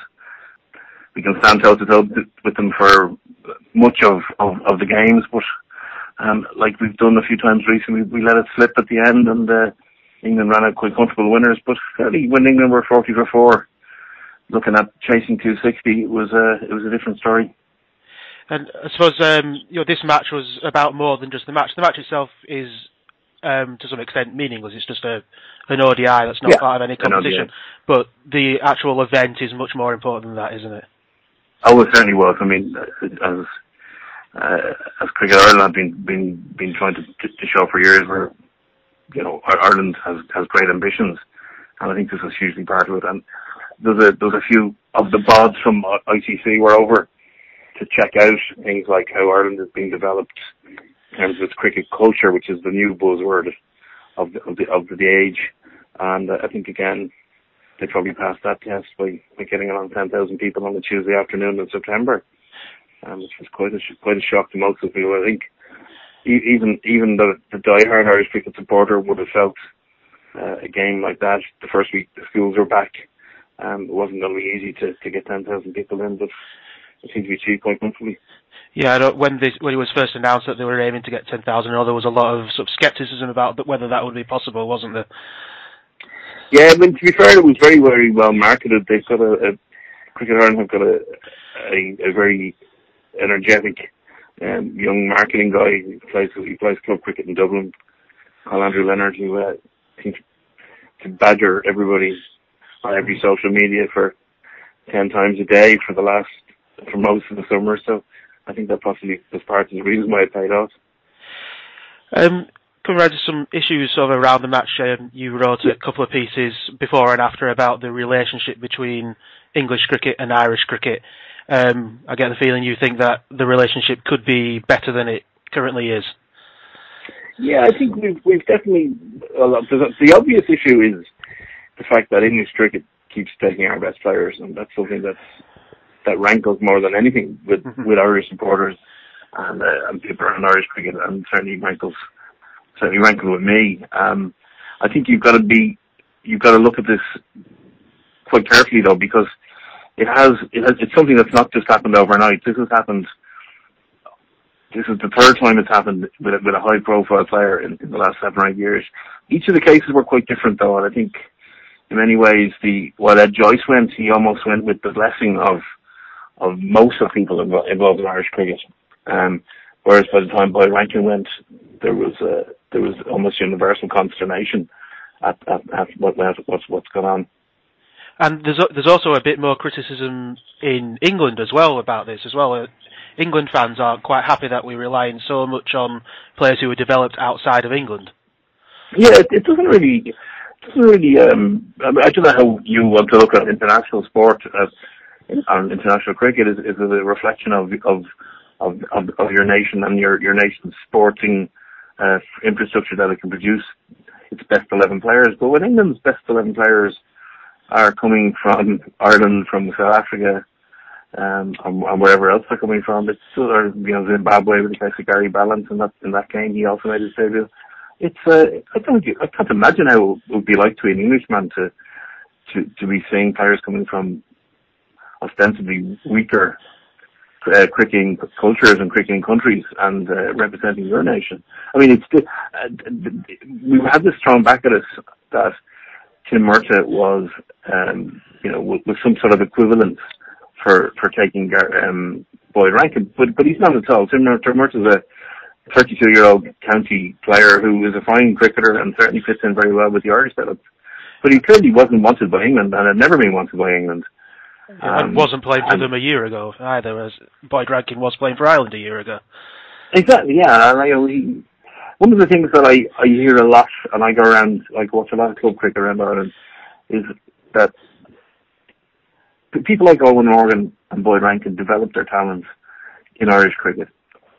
We can stand toe to toe with them for much of, of, of the games, but um, like we've done a few times recently, we let it slip at the end, and uh, England ran out quite comfortable winners. But clearly, when England were forty for four, looking at chasing two sixty, it was a it was a different story. And I suppose um, you know, this match was about more than just the match. The match itself is, um, to some extent, meaningless. It's just a an O D I that's not yeah, part of any competition. But the actual event is much more important than that, isn't it? Oh, it certainly was. I mean, as uh, as Cricket Ireland have been been been trying to to show for years, where you know Ireland has has great ambitions, and I think this was hugely part of it. And there's a there's a few of the bods from I C C were over to check out things like how Ireland is being developed in terms of its cricket culture, which is the new buzzword of the of the, of the age. And uh, I think again, they probably passed that test by, by getting around ten thousand people on a Tuesday afternoon in September, um, which was quite a quite a shock to most of the people. I think e- even even the, the diehard Irish cricket supporter would have felt uh, a game like that the first week the schools were back. Um, it wasn't going to be easy to, to get ten thousand people in, but it seemed to be achieved quite comfortably. Yeah, I don't, when this, when it was first announced that they were aiming to get ten thousand, I know there was a lot of sort of scepticism about whether that would be possible, wasn't there? Yeah, I mean, to be fair, it was very, very well marketed. They've got a, a Cricket Ireland have got a, a, a very energetic um, young marketing guy. He plays, he plays club cricket in Dublin, called Andrew Leonard, who uh, seems to badger everybody on every social media for ten times a day for the last, for most of the summer. So I think that possibly was part of the reason why it paid off. Um, Coming around to some issues sort of around the match, um, you wrote a couple of pieces before and after about the relationship between English cricket and Irish cricket. Um, I get the feeling you think that the relationship could be better than it currently is. Yeah, I think we've we've definitely. Well, the obvious issue is the fact that English cricket keeps taking our best players, and that's something that's that rankles more than anything with mm-hmm. with Irish supporters and uh, and people around Irish cricket, and certainly rankles. Certainly ranking with me. Um, I think you've got to be, you've got to look at this quite carefully though, because it has, it has, it's something that's not just happened overnight. This has happened, this is the third time it's happened with a, with a high profile player in, in the last seven or eight years. Each of the cases were quite different though, and I think in many ways the, while Ed Joyce went, he almost went with the blessing of, of most of the people involved, involved in Irish cricket. Um, whereas by the time Boyd Rankin went, there was a, there was almost universal consternation at, at, at what, what's, what's going on. And there's there's also a bit more criticism in England as well about this as well. Uh, England fans aren't quite happy that we're relying so much on players who were developed outside of England. Yeah, it, it doesn't really, it doesn't really. Um, I, mean, I don't know how you want to look at international sport as on international cricket is is a reflection of of of, of, of your nation and your your nation's sporting Uh, infrastructure that it can produce its best eleven players. But when England's best eleven players are coming from Ireland, from South Africa, um, and, and wherever else they're coming from, it's or you know Zimbabwe with the case of Gary Balance in that in that game, he also made his debut. It's uh, I don't I can't imagine how it would be like to be an Englishman to to to be seeing players coming from ostensibly weaker Uh, cricketing cultures and cricketing countries and uh, representing your nation. I mean, it's uh, we've had this thrown back at us that Tim Murtagh was, um, you know, with, with some sort of equivalence for for taking um, Boyd Rankin, but but he's not at all. Tim Murtagh is a thirty-two-year-old county player who is a fine cricketer and certainly fits in very well with the Irish setup. But he clearly wasn't wanted by England and had never been wanted by England. Yeah, um, wasn't playing for them a year ago either, as Boyd Rankin was playing for Ireland a year ago. Exactly, yeah. And I, he, one of the things that I, I hear a lot, and I go around, like watch a lot of club cricket around Ireland, is that people like Owen Morgan and Boyd Rankin developed their talents in Irish cricket.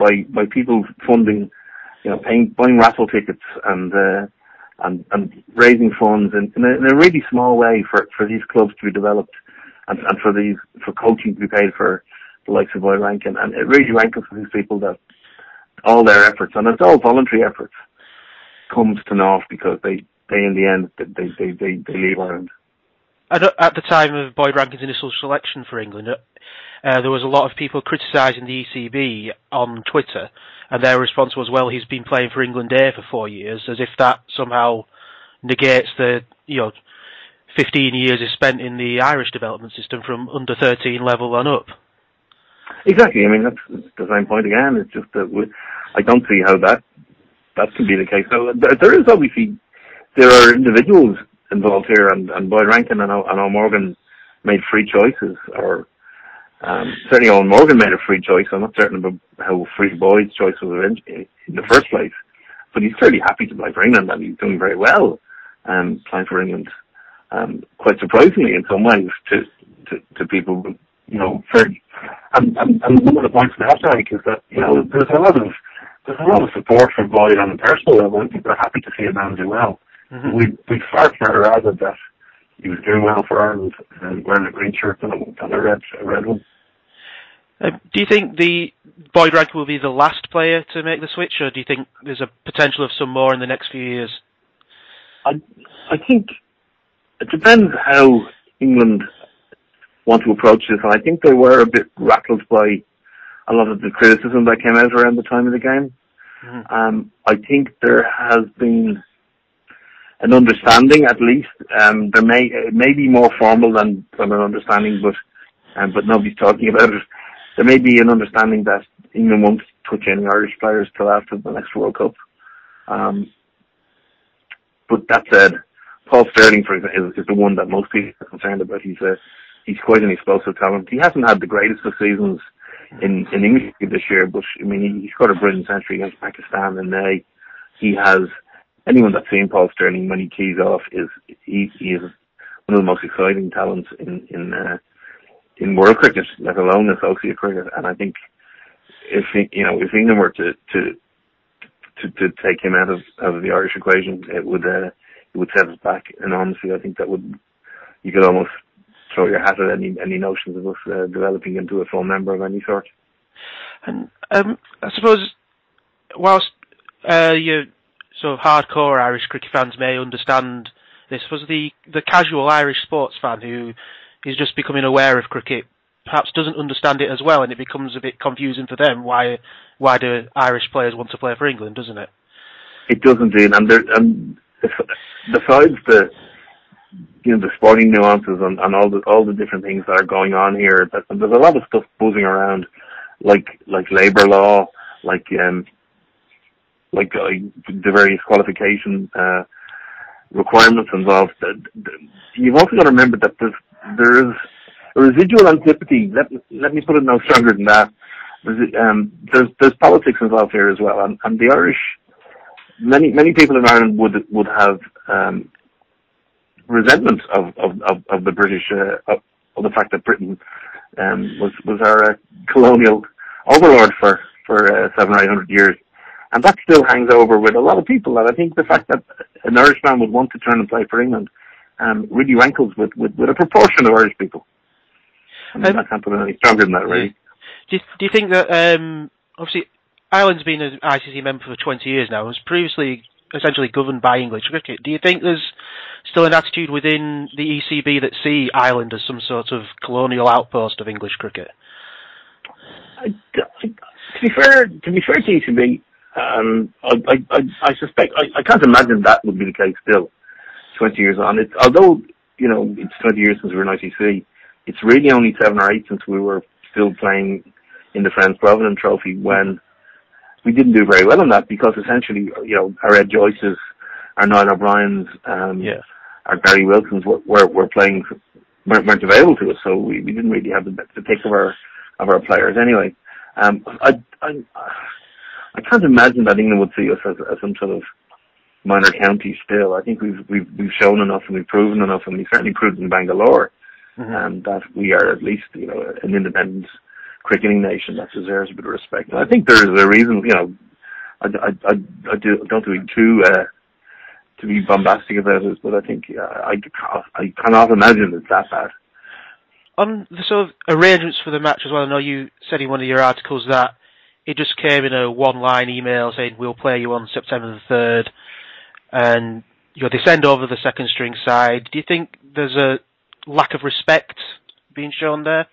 by, by people funding, you know, paying, buying raffle tickets and, uh, and, and raising funds in, in, a, in a really small way for, for these clubs to be developed and, and for these, for coaching to be paid for the likes of Boyd Rankin. And it really rankles for these people that all their efforts, and it's all voluntary efforts, comes to naught because they, they in the end, they, they, they, they leave Ireland. At the time of Boyd Rankin's initial selection for England, uh, there was a lot of people criticising the E C B on Twitter, and their response was, well, he's been playing for England A for four years, as if that somehow negates the, you know, fifteen years he spent in the Irish development system from under thirteen level on up. Exactly. I mean, that's the same point again. It's just that we, I don't see how that that can be the case. So there is obviously, there are individuals involved here, and, and Boyd Rankin and, and O'Morgan made free choices, or um, certainly Owen Morgan made a free choice. I'm not certain about how free Boyd's choice was in, in the first place, but he's clearly happy to play for England, and he's doing very well um, playing for England. Um, quite surprisingly, in some ways, to to, to people, you know, fairly. And, and, and one of the points we have to make is that, you know, there's a lot of there's a lot of support for Boyd on a personal level. People are happy to see a man do well. Mm-hmm. We we far far rather that he was doing well for Ireland and wearing a green shirt than a, than a red a red one. Uh, do you think the Boyd Rankin will be the last player to make the switch, or do you think there's a potential of some more in the next few years? I I think it depends how England want to approach this, and I think they were a bit rattled by a lot of the criticism that came out around the time of the game. Mm-hmm. Um, I think there has been an understanding, at least. Um, there may it may be more formal than, than an understanding, but um, but nobody's talking about it. There may be an understanding that England won't touch any Irish players till after the next World Cup. Um, but that said, Paul Sterling, for example, is, is the one that most people are concerned about. He's a he's quite an explosive talent. He hasn't had the greatest of seasons in in English this year, but I mean he, he scored a brilliant century against Pakistan, and uh, he has. Anyone that's seen Paul Sterling when he keys off is he, he is one of the most exciting talents in in uh, in world cricket, let alone associate cricket. And I think if you know if England were to to to, to take him out of out of the Irish equation, it would uh, it would set us back. And honestly, I think that would you could almost throw your hat at any any notions of us uh, developing into a full member of any sort. And um, I suppose whilst uh, you. So hardcore Irish cricket fans may understand this. Was the the casual Irish sports fan who is just becoming aware of cricket perhaps doesn't understand it as well, and it becomes a bit confusing for them. Why why do Irish players want to play for England? Doesn't it? It does indeed, and there, and besides the you know the sporting nuances and, and all the all the different things that are going on here, there's a lot of stuff buzzing around, like like labour law, like. Um, like uh, the various qualification uh, requirements involved. You've also got to remember that there's, there is a residual antipathy. Let, let me put it no stronger than that. There's, um, there's, there's politics involved here as well, and, and the Irish, many many people in Ireland would would have um, resentment of, of, of, of the British, uh, of, of the fact that Britain um, was was our uh, colonial overlord for for uh, seven or eight hundred years. And that still hangs over with a lot of people. And I think the fact that an Irishman would want to turn and play for England um, really rankles with, with, with a proportion of Irish people. I mean, um, I can't put it any stronger than that, really. Do you, do you think that, um, obviously, Ireland's been an I C C member for twenty years now, and was previously essentially governed by English cricket. Do you think there's still an attitude within the E C B that see Ireland as some sort of colonial outpost of English cricket? I, I, to be fair, to be fair to E C B, Um, I, I, I suspect, I, I can't imagine that would be the case still, twenty years on. It's, although, you know, it's twenty years since we were in I C C, it's really only seven or eight since we were still playing in the Franz Provident Trophy when we didn't do very well on that because essentially, you know, our Ed Joyces, our Niall O'Briens, um, yeah. our Gary Wilsons were, were, were playing, weren't, weren't available to us, so we, we didn't really have the, the pick of our, of our players anyway. Um, I, I, I can't imagine that England would see us as, as some sort of minor county still. I think we've we've we've shown enough and we've proven enough, and we certainly proved in Bangalore, mm-hmm. um, that we are at least you know an independent cricketing nation that deserves a bit of respect. And I think there's a reason, you know, I, I, I, I do, don't do it too, uh, to be bombastic about it, but I think, uh, I, I cannot imagine it's that bad. On the sort of arrangements for the match as well, I know you said in one of your articles that it just came in a one-line email saying, we'll play you on September the third, and you know, they send over the second string side. Do you think there's a lack of respect being shown there?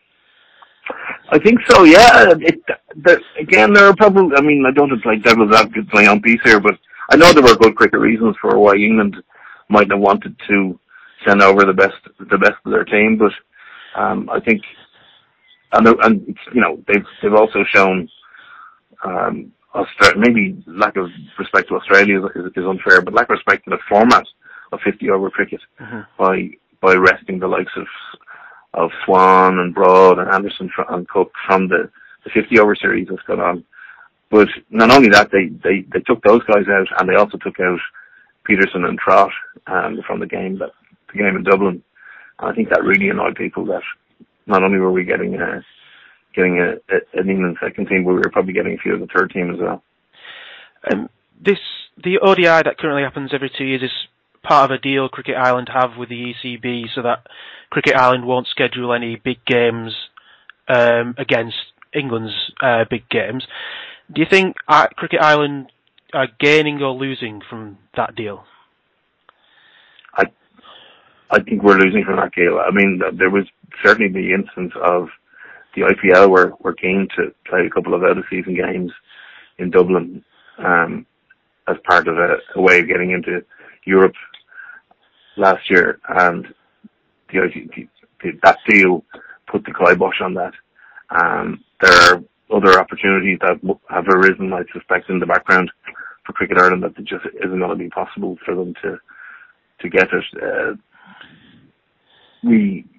I think so, yeah. It, the, again, there are probably, I mean, I don't have to play devil's advocate play on piece here, but I know there were good cricket reasons for why England might have wanted to send over the best, the best of their team, but um, I think, and, and it's, you know, they've they've also shown um, Austra- maybe lack of respect to Australia is, is unfair, but lack of respect to the format of fifty over cricket mm-hmm. by by resting the likes of of Swan and Broad and Anderson and Cook from the, the fifty over series that's gone on. But not only that, they, they, they took those guys out, and they also took out Peterson and Trott um, from the game that the game in Dublin. And I think that really annoyed people that not only were we getting a, getting a, a, an England second team, but we were probably getting a few of the third team as well. Um, this the O D I that currently happens every two years is part of a deal Cricket Ireland have with the E C B, so that Cricket Ireland won't schedule any big games um, against England's uh, big games. Do you think uh, Cricket Ireland are gaining or losing from that deal? I I think we're losing from that deal. I mean, there was certainly the instance of the I P L were, were keen to play a couple of out-of-season games in Dublin um, as part of a, a way of getting into Europe last year, and the, the, that deal put the kibosh on that. Um, there are other opportunities that have arisen, I suspect, in the background for Cricket Ireland that just isn't going to be possible for them to to get it. Uh, we,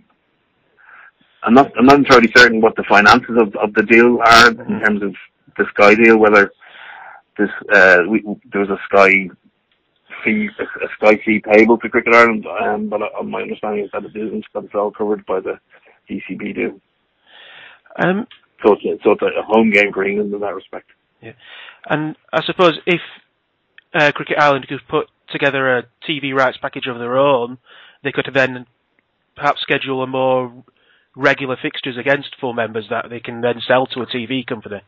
I'm not, I'm not entirely certain what the finances of, of the deal are in terms of the Sky deal. Whether this uh, we, there was a Sky fee, a, a Sky fee payable to Cricket Ireland, um, but uh, my understanding is that it isn't. That it's all covered by the E C B deal. Um. So it's, a, so it's a home game for England in that respect. Yeah, and I suppose if uh, Cricket Ireland could put together a T V rights package of their own, they could then perhaps schedule a more regular fixtures against full members that they can then sell to a T V company.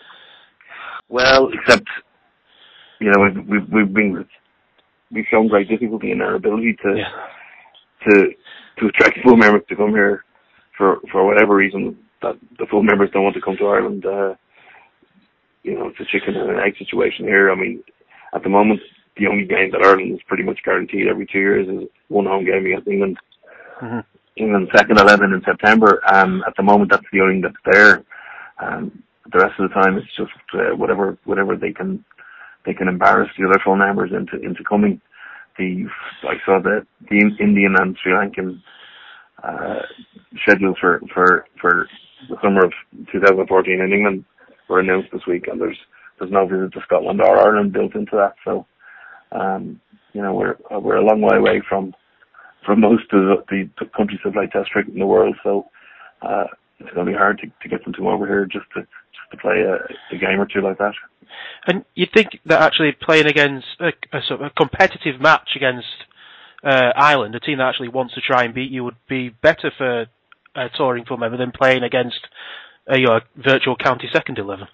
Well, except you know we've we've, we've been we've shown great difficulty in our ability to yeah. to to attract full members to come here for for whatever reason. That the full members don't want to come to Ireland. Uh, you know, it's a chicken and an egg situation here. I mean, at the moment, the only game that Ireland is pretty much guaranteed every two years is one home game against England. Mm-hmm. England's second eleven in September. Um, at the moment, that's the only that's there. Um, the rest of the time, it's just uh, whatever whatever they can they can embarrass the other full members into into coming. The I saw the the Indian and Sri Lankan uh, schedules for for for the summer of two thousand fourteen in England were announced this week, and there's there's no visit to Scotland or Ireland built into that. So, um, you know, we're we're a long way away from from most of the, the countries that play Test cricket in the world. So, uh, it's going to be hard to, to get them to come over here just to just to play a, a game or two like that. And you'd think that actually playing against a, a sort of a competitive match against uh, Ireland, a team that actually wants to try and beat you, would be better for a touring full member than playing against a you know, virtual county second eleven.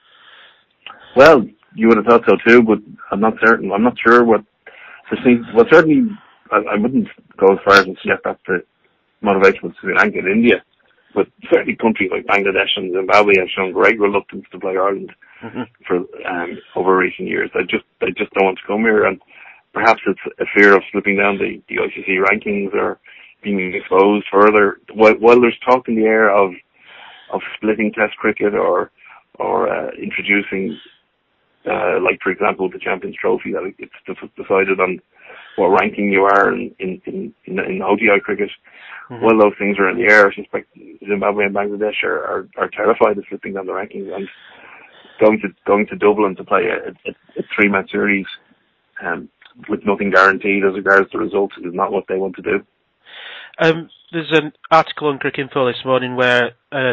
Well, you would have thought so too, but I'm not certain. I'm not sure what. Well, certainly, I, I wouldn't go as far as to suggest that's the motivation with Sri Lanka and India, but certainly countries like Bangladesh and Zimbabwe have shown great reluctance to play Ireland mm-hmm. for um, over recent years. They just they just don't want to come here, and perhaps it's a fear of slipping down the, the I C C rankings or being exposed further. While, while there's talk in the air of of splitting Test cricket or or uh, introducing, uh, like for example, the Champions Trophy, that it's decided on what ranking you are in in in, in O D I cricket. Mm-hmm. While those things are in the air, I suspect Zimbabwe and Bangladesh are, are, are terrified of slipping down the rankings and going to going to Dublin to play a, a, a three-match series um, with nothing guaranteed as regards to results is not what they want to do. Um, there's an article on Cricinfo this morning where uh,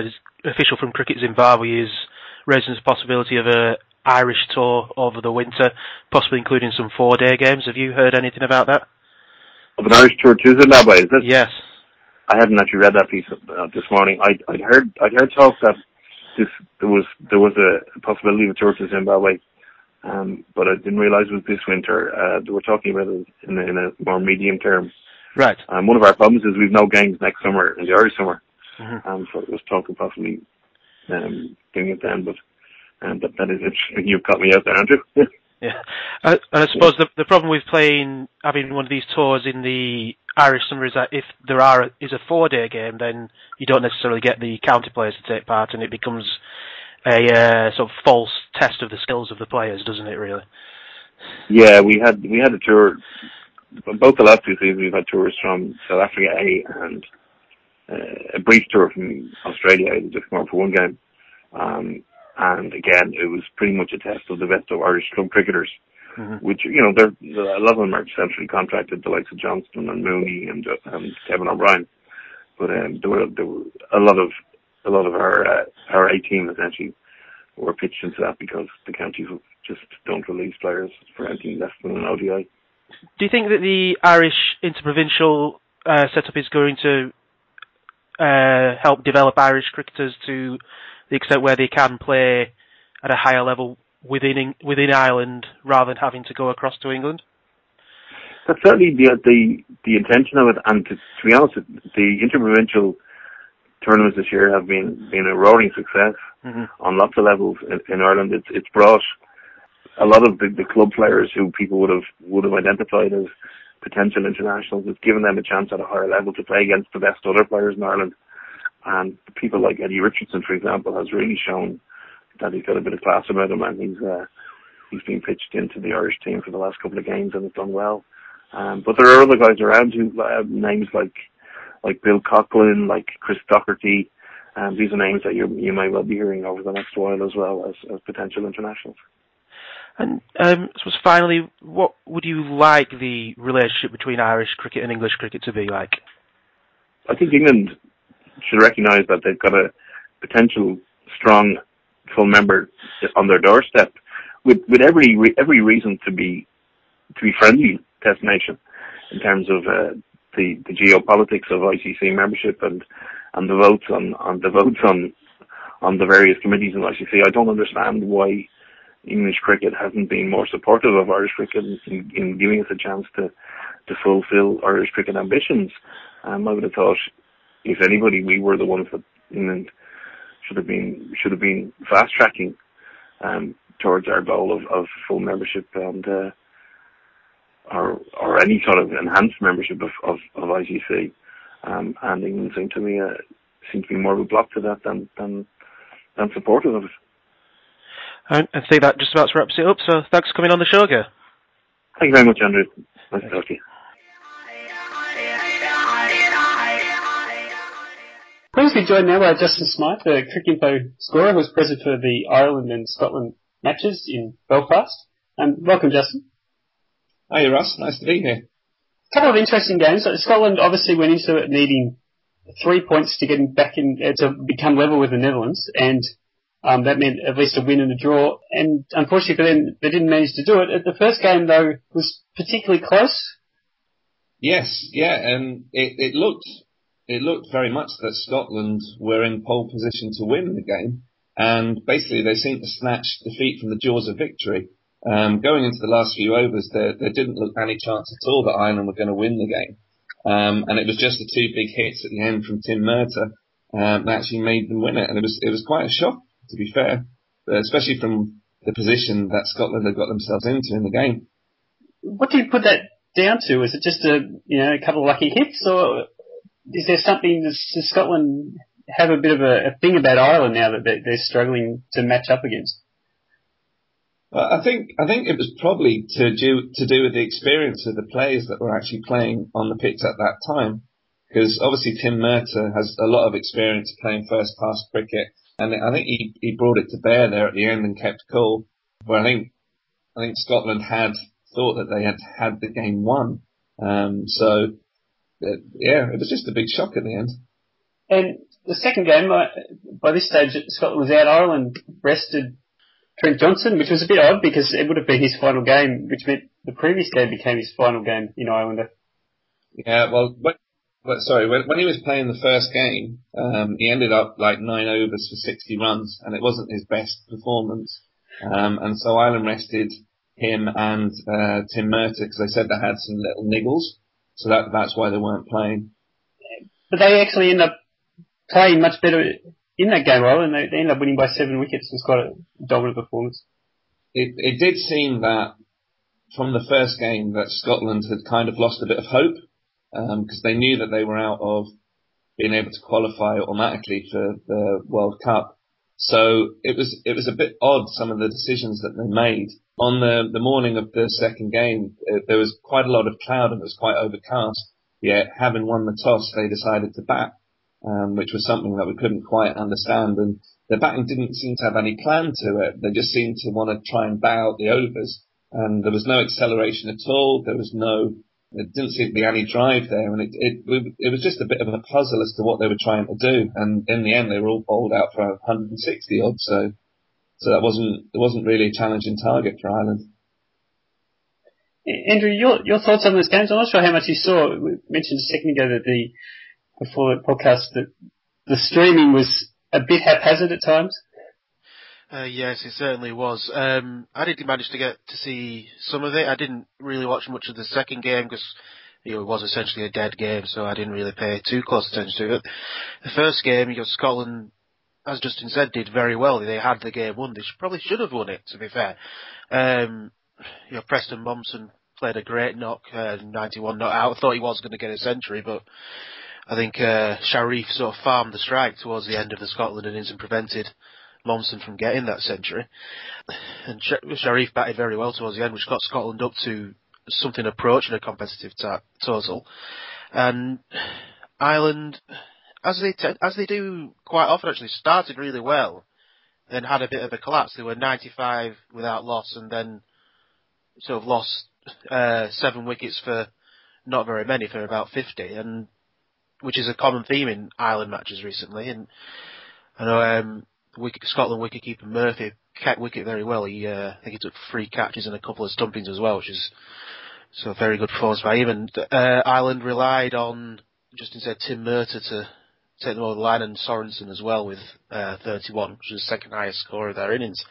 official from Cricket Zimbabwe is raising the possibility of a Irish tour over the winter, possibly including some four-day games. Have you heard anything about that? Of an Irish tour to Zimbabwe, is it? Yes. I hadn't actually read that piece uh, this morning. I'd, I'd heard I'd heard talk that this there was there was a possibility of a tour to Zimbabwe, um, but I didn't realise it was this winter. Uh, they were talking about it in a, in a more medium term. Right. Um, one of our problems is we've no games next summer in the Irish summer, mm-hmm. um, so it was talking possibly um, doing it then, but um, that, that is interesting. You've caught me out there, Andrew. Yeah, uh, and I suppose yeah. the the problem with playing having one of these tours in the Irish summer is that if there are is a four day game, then you don't necessarily get the county players to take part, and it becomes a uh, sort of false test of the skills of the players, doesn't it? Really? Yeah, we had we had a tour. Both the last two seasons, we've had tours from South Africa A and uh, a brief tour from Australia, just more for one game. Um, And again, it was pretty much a test of the best of Irish club cricketers, mm-hmm. which, you know, they're, a lot of them are centrally contracted, the likes of Johnston and Mooney and, uh, and Kevin O'Brien. But um, there were there were a lot of a lot of our uh, our A team essentially were pitched into that because the counties just don't release players for anything less than an O D I. Do you think that the Irish interprovincial uh, setup is going to uh, help develop Irish cricketers to the extent where they can play at a higher level within within Ireland rather than having to go across to England? That's certainly the the, the intention of it, and to, to be honest, the interprovincial tournaments this year have been, been a roaring success mm-hmm. on lots of levels in, in Ireland. It's it's brought a lot of the, the club players who people would have would have identified as potential internationals. It's given them a chance at a higher level to play against the best other players in Ireland. And people like Eddie Richardson, for example, has really shown that he's got a bit of class about him, and he's uh, he's been pitched into the Irish team for the last couple of games and has done well. Um, but there are other guys around who uh, names like like Bill Coughlin, like Chris Doherty. Um, these are names that you you may well be hearing over the next while as well as, as potential internationals. And um, I suppose finally, what would you like the relationship between Irish cricket and English cricket to be like? I think England should recognise that they've got a potential strong full member on their doorstep, with with every every reason to be to be friendly destination in terms of uh, the the geopolitics of I C C membership and and the votes on, on the votes on on the various committees in I C C. I don't understand why English cricket hasn't been more supportive of Irish cricket in, in giving us a chance to to fulfil Irish cricket ambitions. Um, I would have thought, if anybody, we were the ones that England should have been should have been fast tracking um, towards our goal of, of full membership and uh, or or any sort of enhanced membership of, of, of I C C. Um, and England seem to me uh, seem to be more of a block to that than than, than supportive of it. I, I think that just about wraps it up. So thanks for coming on the show, Ger. Thank you very much, Andrew. Nice to talk to you. Please be joined now by Justin Smythe, the Cricinfo scorer who was present for the Ireland and Scotland matches in Belfast. And welcome, Justin. Hi, Ross. Nice to be here. A couple of interesting games. So Scotland obviously went into it needing three points to get back in uh, to become level with the Netherlands, and um, that meant at least a win and a draw. And unfortunately for them, they didn't manage to do it. The first game, though, was particularly close. Yes, yeah, and it, it looked. It looked very much that Scotland were in pole position to win the game, and basically they seemed to snatch defeat from the jaws of victory. Um, going into the last few overs, there, there didn't look any chance at all that Ireland were going to win the game. Um, and it was just the two big hits at the end from Tim Murtagh um, that actually made them win it. And it was it was quite a shock, to be fair, but especially from the position that Scotland had got themselves into in the game. What do you put that down to? Is it just a you know a couple of lucky hits, or is there something that Scotland have a bit of a, a thing about Ireland now that they're, they're struggling to match up against? Well, I think I think it was probably to do to do with the experience of the players that were actually playing on the pitch at that time, because obviously Tim Murtagh has a lot of experience playing first class cricket, and I think he, he brought it to bear there at the end and kept cool. Where I think I think Scotland had thought that they had had the game won, um, so uh, yeah, it was just a big shock at the end. And the second game, uh, by this stage, Scotland was out. Ireland rested Trent Johnson, which was a bit odd because it would have been his final game, which meant the previous game became his final game in Islander. Yeah, well, when, well sorry, when, when he was playing the first game, um, he ended up like nine overs for sixty runs, and it wasn't his best performance. Um, and so Ireland rested him and uh, Tim Murtagh because they said they had some little niggles, so that that's why they weren't playing. But they actually ended up playing much better in that game, well, and they, they ended up winning by seven wickets. It was quite a dominant performance. It, it did seem that from the first game that Scotland had kind of lost a bit of hope because um, they knew that they were out of being able to qualify automatically for the World Cup. So it was it was a bit odd, some of the decisions that they made. On the, the morning of the second game, it, there was quite a lot of cloud and it was quite overcast. Yet, having won the toss, they decided to bat, um, which was something that we couldn't quite understand. And the batting didn't seem to have any plan to it. They just seemed to want to try and bat out the overs. And there was no acceleration at all. There was no, it didn't seem to be any drive there. And it, it, it was just a bit of a puzzle as to what they were trying to do. And in the end, they were all bowled out for one hundred sixty odd. So, so that wasn't, it wasn't really a challenging target for Ireland. Andrew, your your thoughts on those games? I'm not sure how much you saw. We mentioned a second ago that the, before the podcast, that the streaming was a bit haphazard at times. Uh, yes, it certainly was. Um, I did manage to get to see some of it. I didn't really watch much of the second game because you know, it was essentially a dead game, so I didn't really pay too close attention to it. The first game, you know, Scotland, as Justin said, did very well. They had the game won. They should, probably should have won it, to be fair. Um, you know, Preston Mommsen played a great knock, uh, ninety-one not out. I thought he was going to get a century, but I think uh, Sharif sort of farmed the strike towards the end of the Scotland innings and prevented Mommsen from getting that century. And Sharif batted very well towards the end, which got Scotland up to something approaching a competitive ta- total. And Ireland, as they t- as they do quite often, actually started really well, then had a bit of a collapse. They were ninety-five without loss, and then sort of lost uh, seven wickets for not very many, for about fifty, and which is a common theme in Ireland matches recently. And I know um, wicket, Scotland wicketkeeper Murphy kept wicket very well. He, uh, I think he took three catches and a couple of stumpings as well, which is so a very good performance by him. And uh, Ireland relied on, Justin said, Tim Murtagh to take them over the line, and Sorensen as well with uh, thirty-one, which is the second highest score of their innings.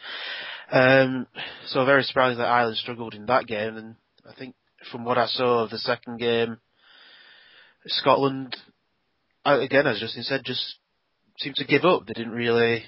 Um, so very surprising that Ireland struggled in that game. And I think from what I saw of the second game, Scotland, again, as Justin said, just seemed to give up. They didn't really,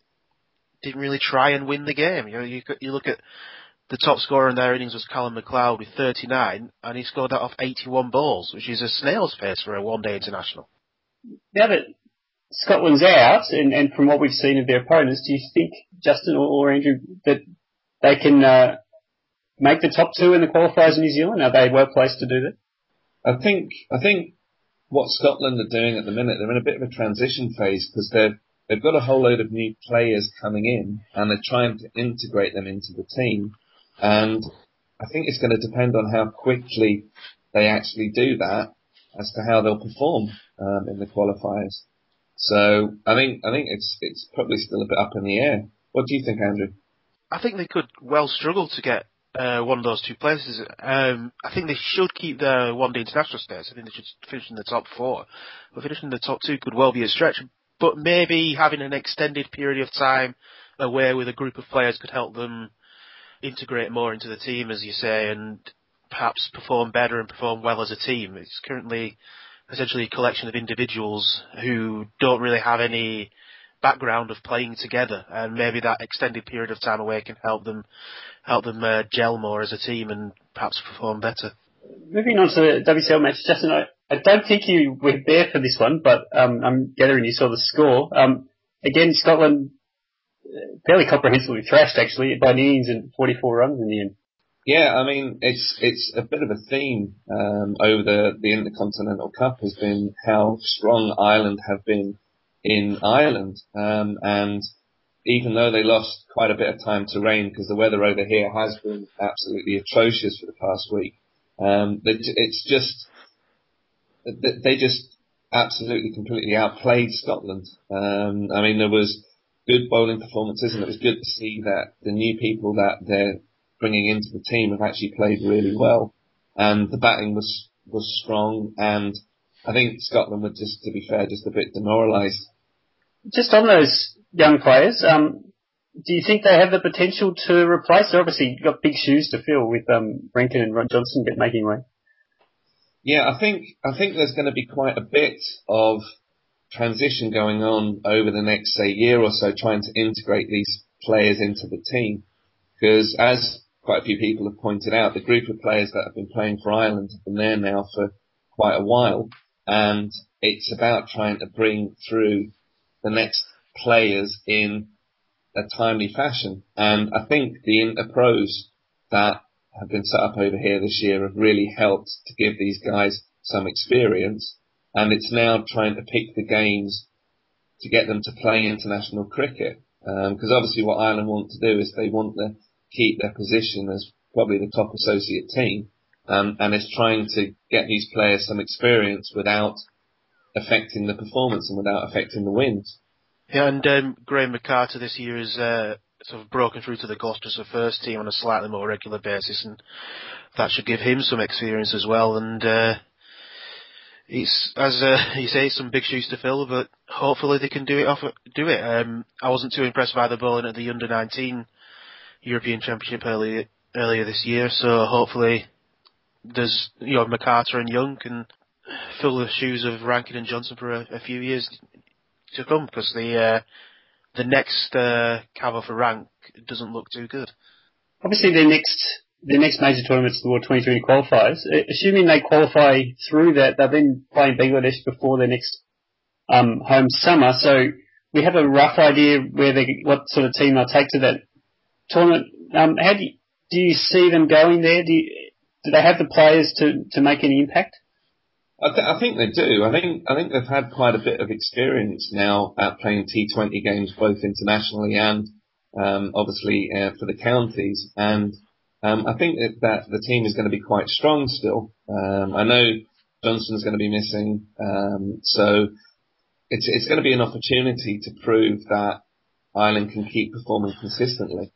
didn't really try and win the game. You know, you, you look at the top scorer in their innings was Callum McLeod with thirty-nine, and he scored that off eighty-one balls, which is a snail's pace for a one-day international. Now that Scotland's out, and, and from what we've seen of their opponents, do you think, Justin or, or Andrew, that they can uh, make the top two in the qualifiers in New Zealand? Are they well placed to do that? I think, I think what Scotland are doing at the minute, they're in a bit of a transition phase because they've, they've got a whole load of new players coming in and they're trying to integrate them into the team. And I think it's going to depend on how quickly they actually do that as to how they'll perform um, in the qualifiers. So I think I think it's it's probably still a bit up in the air. What do you think, Andrew? I think they could well struggle to get uh, one of those two places. Um, I think they should keep their one-day international status. I think they should finish in the top four. But finishing in the top two could well be a stretch. But maybe having an extended period of time away with a group of players could help them integrate more into the team, as you say, and perhaps perform better and perform well as a team. It's currently essentially a collection of individuals who don't really have any background of playing together, and maybe that extended period of time away can help them help them uh, gel more as a team and perhaps perform better. Moving on to the W C L match, Justin, I, I don't think you were there for this one, but um, I'm gathering you saw the score. Um, again, Scotland fairly comprehensively thrashed, actually, by innings and forty-four runs in the end. Yeah, I mean, it's it's a bit of a theme um, over the, the Intercontinental Cup has been how strong Ireland have been in Ireland. Um, and even though they lost quite a bit of time to rain, because the weather over here has been absolutely atrocious for the past week, um, it's just, they just absolutely, completely outplayed Scotland. Um, I mean, there was good bowling performances, and it was good to see that the new people that they're bringing into the team have actually played really well. And the batting was was strong, and I think Scotland were, just to be fair, just a bit demoralised. Just on those young players, um, do you think they have the potential to replace? They're obviously got big shoes to fill with um, Rankin and Ron Johnson get making way. Yeah, I think I think there's going to be quite a bit of transition going on over the next, say, year or so, trying to integrate these players into the team. Because as quite a few people have pointed out, the group of players that have been playing for Ireland have been there now for quite a while, and it's about trying to bring through the next players in a timely fashion. And I think the Interpros that have been set up over here this year have really helped to give these guys some experience, and it's now trying to pick the games to get them to play international cricket. Because um, obviously what Ireland want to do is they want to keep their position as probably the top associate team, um, and it's trying to get these players some experience without affecting the performance and without affecting the wins. Yeah, and um, Graham McCarter this year has uh, sort of broken through to the Gloucestershire first team on a slightly more regular basis, and that should give him some experience as well. And uh, it's, as uh, you say, some big shoes to fill, but hopefully they can do it. Off, do it. Um, I wasn't too impressed by the bowling at the under nineteen European Championship earlier earlier this year, so hopefully there's you know McCarter and Young can fill the shoes of Rankin and Johnson for a, a few years to come, because the uh, the next uh, cover for rank doesn't look too good. Obviously, their next their next major tournament's the World twenty twenty qualifiers. Assuming they qualify through that, they've been playing Bangladesh before their next um, home summer, so we have a rough idea where they what sort of team they'll take to that tournament. Um, how do you, do you see them going there? Do you, do they have the players to, to make any impact? I, th- I think they do. I think I think they've had quite a bit of experience now at playing T twenty games, both internationally and um, obviously uh, for the counties. And um, I think that, that the team is going to be quite strong still. Um, I know Johnson's going to be missing, um, so it's it's going to be an opportunity to prove that Ireland can keep performing consistently.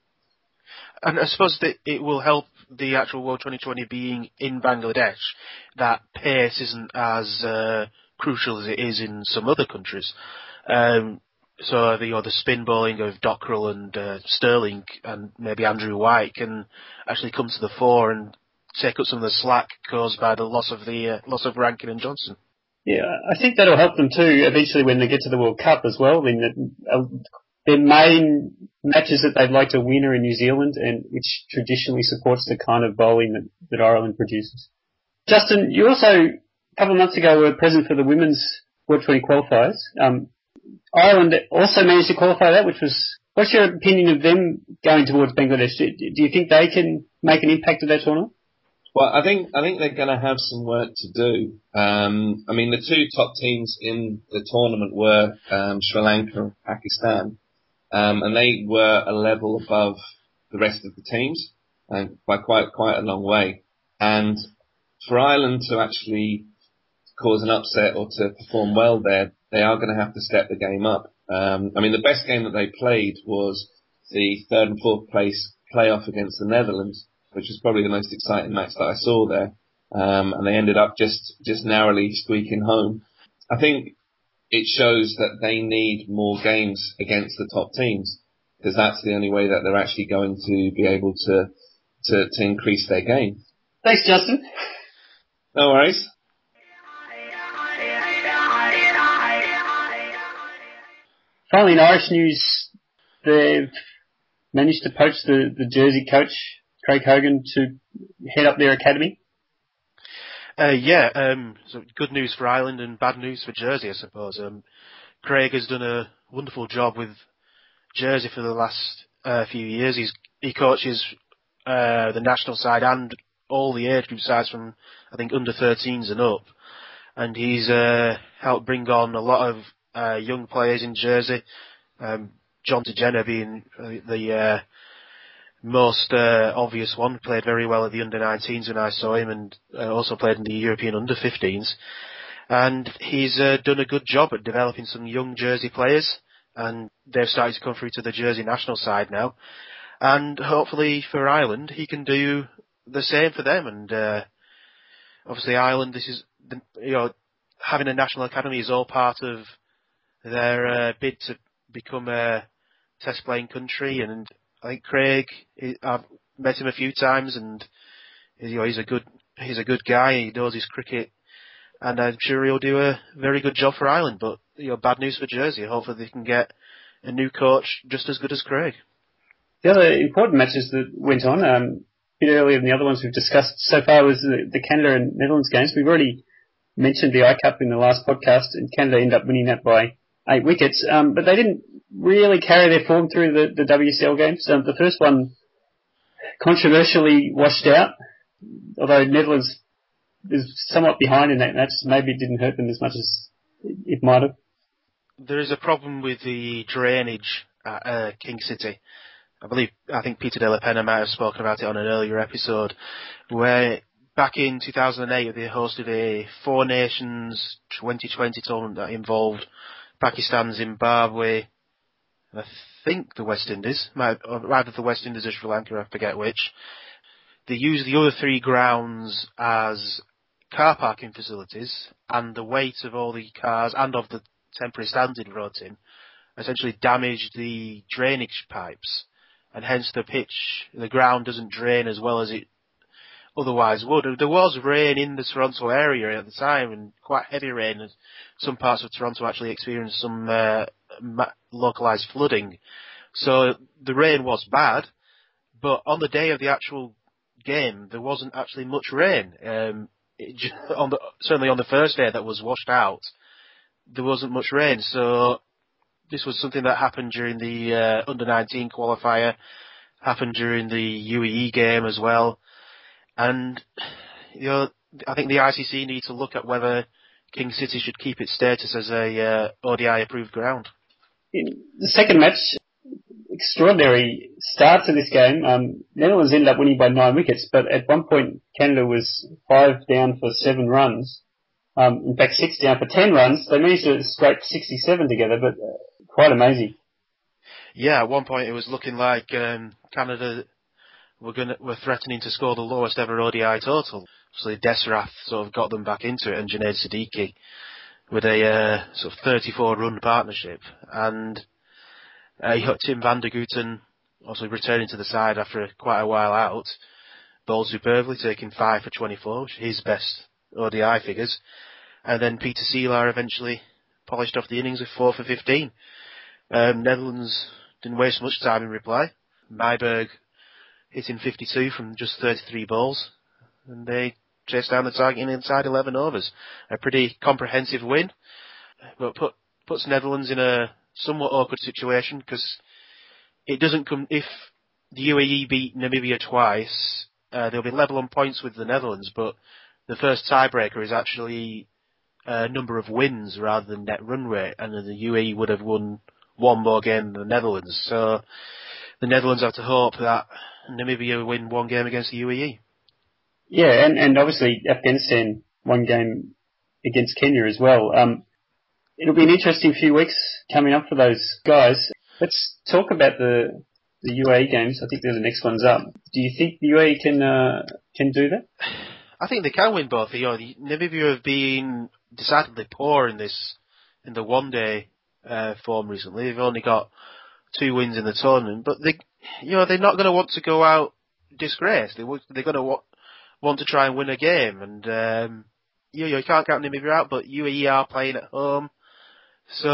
And I suppose that it will help the actual World twenty twenty being in Bangladesh, that pace isn't as uh, crucial as it is in some other countries. Um, so the, you know, the spin bowling of Dockrell and uh, Sterling and maybe Andrew White can actually come to the fore and take up some of the slack caused by the loss of the uh, loss of Rankin and Johnson. Yeah, I think that'll help them too eventually when they get to the World Cup as well. I mean, the, uh, their main matches that they'd like to win are in New Zealand, and which traditionally supports the kind of bowling that, that Ireland produces. Justin, you also, a couple of months ago, were present for the women's World twenty qualifiers. Um, Ireland also managed to qualify that, which was, what's your opinion of them going towards Bangladesh? Do, do you think they can make an impact at that tournament? Well, I think I think they're going to have some work to do. Um, I mean, the two top teams in the tournament were um, Sri Lanka and Pakistan, um, and they were a level above the rest of the teams, and by quite quite a long way. And for Ireland to actually cause an upset or to perform well there, they are going to have to step the game up. Um, I mean, the best game that they played was the third and fourth place playoff against the Netherlands, which was probably the most exciting match that I saw there. Um, and they ended up just, just narrowly squeaking home. I think it shows that they need more games against the top teams, because that's the only way that they're actually going to be able to, to, to increase their game. Thanks, Justin. No worries. Finally, in Irish news, they've managed to poach the, the Jersey coach, Craig Hogan, to head up their academy. Uh, yeah, um, so good news for Ireland and bad news for Jersey, I suppose. Um, Craig has done a wonderful job with Jersey for the last uh, few years. He's, he coaches uh, the national side and all the age group sides from, I think, under thirteens and up. And he's uh, helped bring on a lot of uh, young players in Jersey. Um, John Jenner being uh, the uh, most uh, obvious one, played very well at the under nineteens when I saw him, and uh, also played in the European under fifteens. And he's uh, done a good job at developing some young Jersey players, and they've started to come through to the Jersey national side now. And hopefully for Ireland, he can do the same for them. And uh, obviously Ireland, this is, the, you know, having a national academy is all part of their uh, bid to become a test playing country. And I think Craig, he, I've met him a few times, and you know, he's a good he's a good guy. He knows his cricket, and I'm sure he'll do a very good job for Ireland. But you know, bad news for Jersey. Hopefully they can get a new coach just as good as Craig. The other important matches that went on, um, a bit earlier than the other ones we've discussed so far, was the, the Canada and Netherlands games. We've already mentioned the I CUP in the last podcast, and Canada ended up winning that by eight wickets. Um, but they didn't really carry their form through the, the W C L games. Um, the first one controversially washed out, although Netherlands is somewhat behind in that match. Maybe it didn't hurt them as much as it might have. There is a problem with the drainage at uh, King City. I believe, I think Peter de la Pena might have spoken about it on an earlier episode, where back in two thousand eight they hosted a Four Nations twenty twenty tournament that involved Pakistan, Zimbabwe, and I think the West Indies, might, or either the West Indies or Sri Lanka, I forget which. They used the other three grounds as car parking facilities, and the weight of all the cars and of the temporary stands it brought in essentially damaged the drainage pipes, and hence the pitch, the ground doesn't drain as well as it otherwise would. There was rain in the Toronto area at the time, and quite heavy rain, and some parts of Toronto actually experienced some uh, localised flooding. So the rain was bad, but on the day of the actual game, there wasn't actually much rain. Um, it just, on the, certainly on the first day that was washed out, there wasn't much rain. So this was something that happened during the uh, under nineteen qualifier, happened during the U A E game as well. And, you know, I think the I C C need to look at whether King City should keep its status as a uh, O D I-approved ground. In the second match, extraordinary start to this game. Um, Netherlands ended up winning by nine wickets, but at one point Canada was five down for seven runs. Um, in fact, six down for ten runs. They managed to scrape sixty-seven together, but uh, quite amazing. Yeah, at one point it was looking like um, Canada were going were threatening to score the lowest ever O D I total. So Desrath sort of got them back into it, and Junaid Siddiqui with a uh, sort of thirty-four run partnership, and uh, Tim van der Gooten also returning to the side after quite a while out, bowled superbly, taking five for twenty-four, which is his best O D I figures, and then Peter Seelaar eventually polished off the innings with four for fifteen. Um, Netherlands didn't waste much time in reply. Myberg hitting fifty-two from just thirty-three balls, and they chased down the target in inside eleven overs. A pretty comprehensive win, but put, puts Netherlands in a somewhat awkward situation, because it doesn't come, if the U A E beat Namibia twice, uh, they'll be level on points with the Netherlands, but the first tiebreaker is actually a number of wins rather than net run rate, and the U A E would have won one more game than the Netherlands. So the Netherlands have to hope that Namibia win one game against the U A E. Yeah, and, and obviously Afghanistan one game against Kenya as well. Um, it'll be an interesting few weeks coming up for those guys. Let's talk about the the U A E games. I think they're the next ones up. Do you think the U A E can uh, can do that? I think they can win both. You know, Namibia have been decidedly poor in this in the one day uh, form recently. They've only got two wins in the tournament, but they, you know, they're not going to want to go out disgraced. They they're going to want want to try and win a game, and um, you know, you can't count Namibia out. But U A E are playing at home, so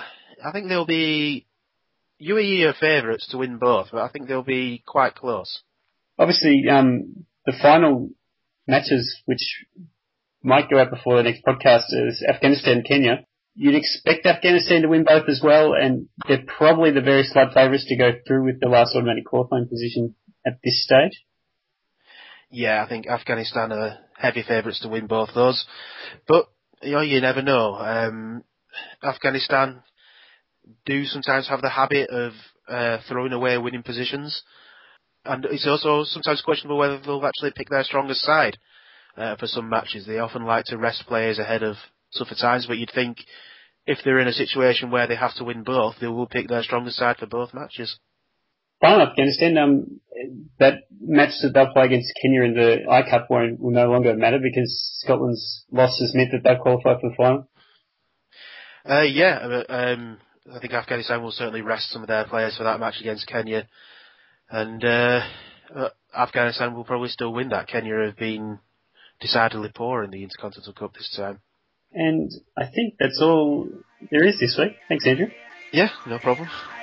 I think they'll be U A E are favourites to win both, but I think they'll be quite close. Obviously, um, the final matches, which might go out before the next podcast, is Afghanistan-Kenya. You'd expect Afghanistan to win both as well, and they're probably the very slight favourites to go through with the last automatic qualifying position at this stage. Yeah, I think Afghanistan are heavy favourites to win both those, but you know, you never know. Um, Afghanistan do sometimes have the habit of uh, throwing away winning positions, and it's also sometimes questionable whether they'll actually pick their strongest side uh, for some matches. They often like to rest players ahead of tougher times, but you'd think if they're in a situation where they have to win both, they will pick their strongest side for both matches. Final Afghanistan, um, that match that they'll play against Kenya in the I Cup won't, will no longer matter because Scotland's losses meant that they'll qualify for the final. Uh, yeah, um, I think Afghanistan will certainly rest some of their players for that match against Kenya. And uh, uh, Afghanistan will probably still win that. Kenya have been decidedly poor in the Intercontinental Cup this time. And I think that's all there is this week. Thanks, Andrew. Yeah, no problem.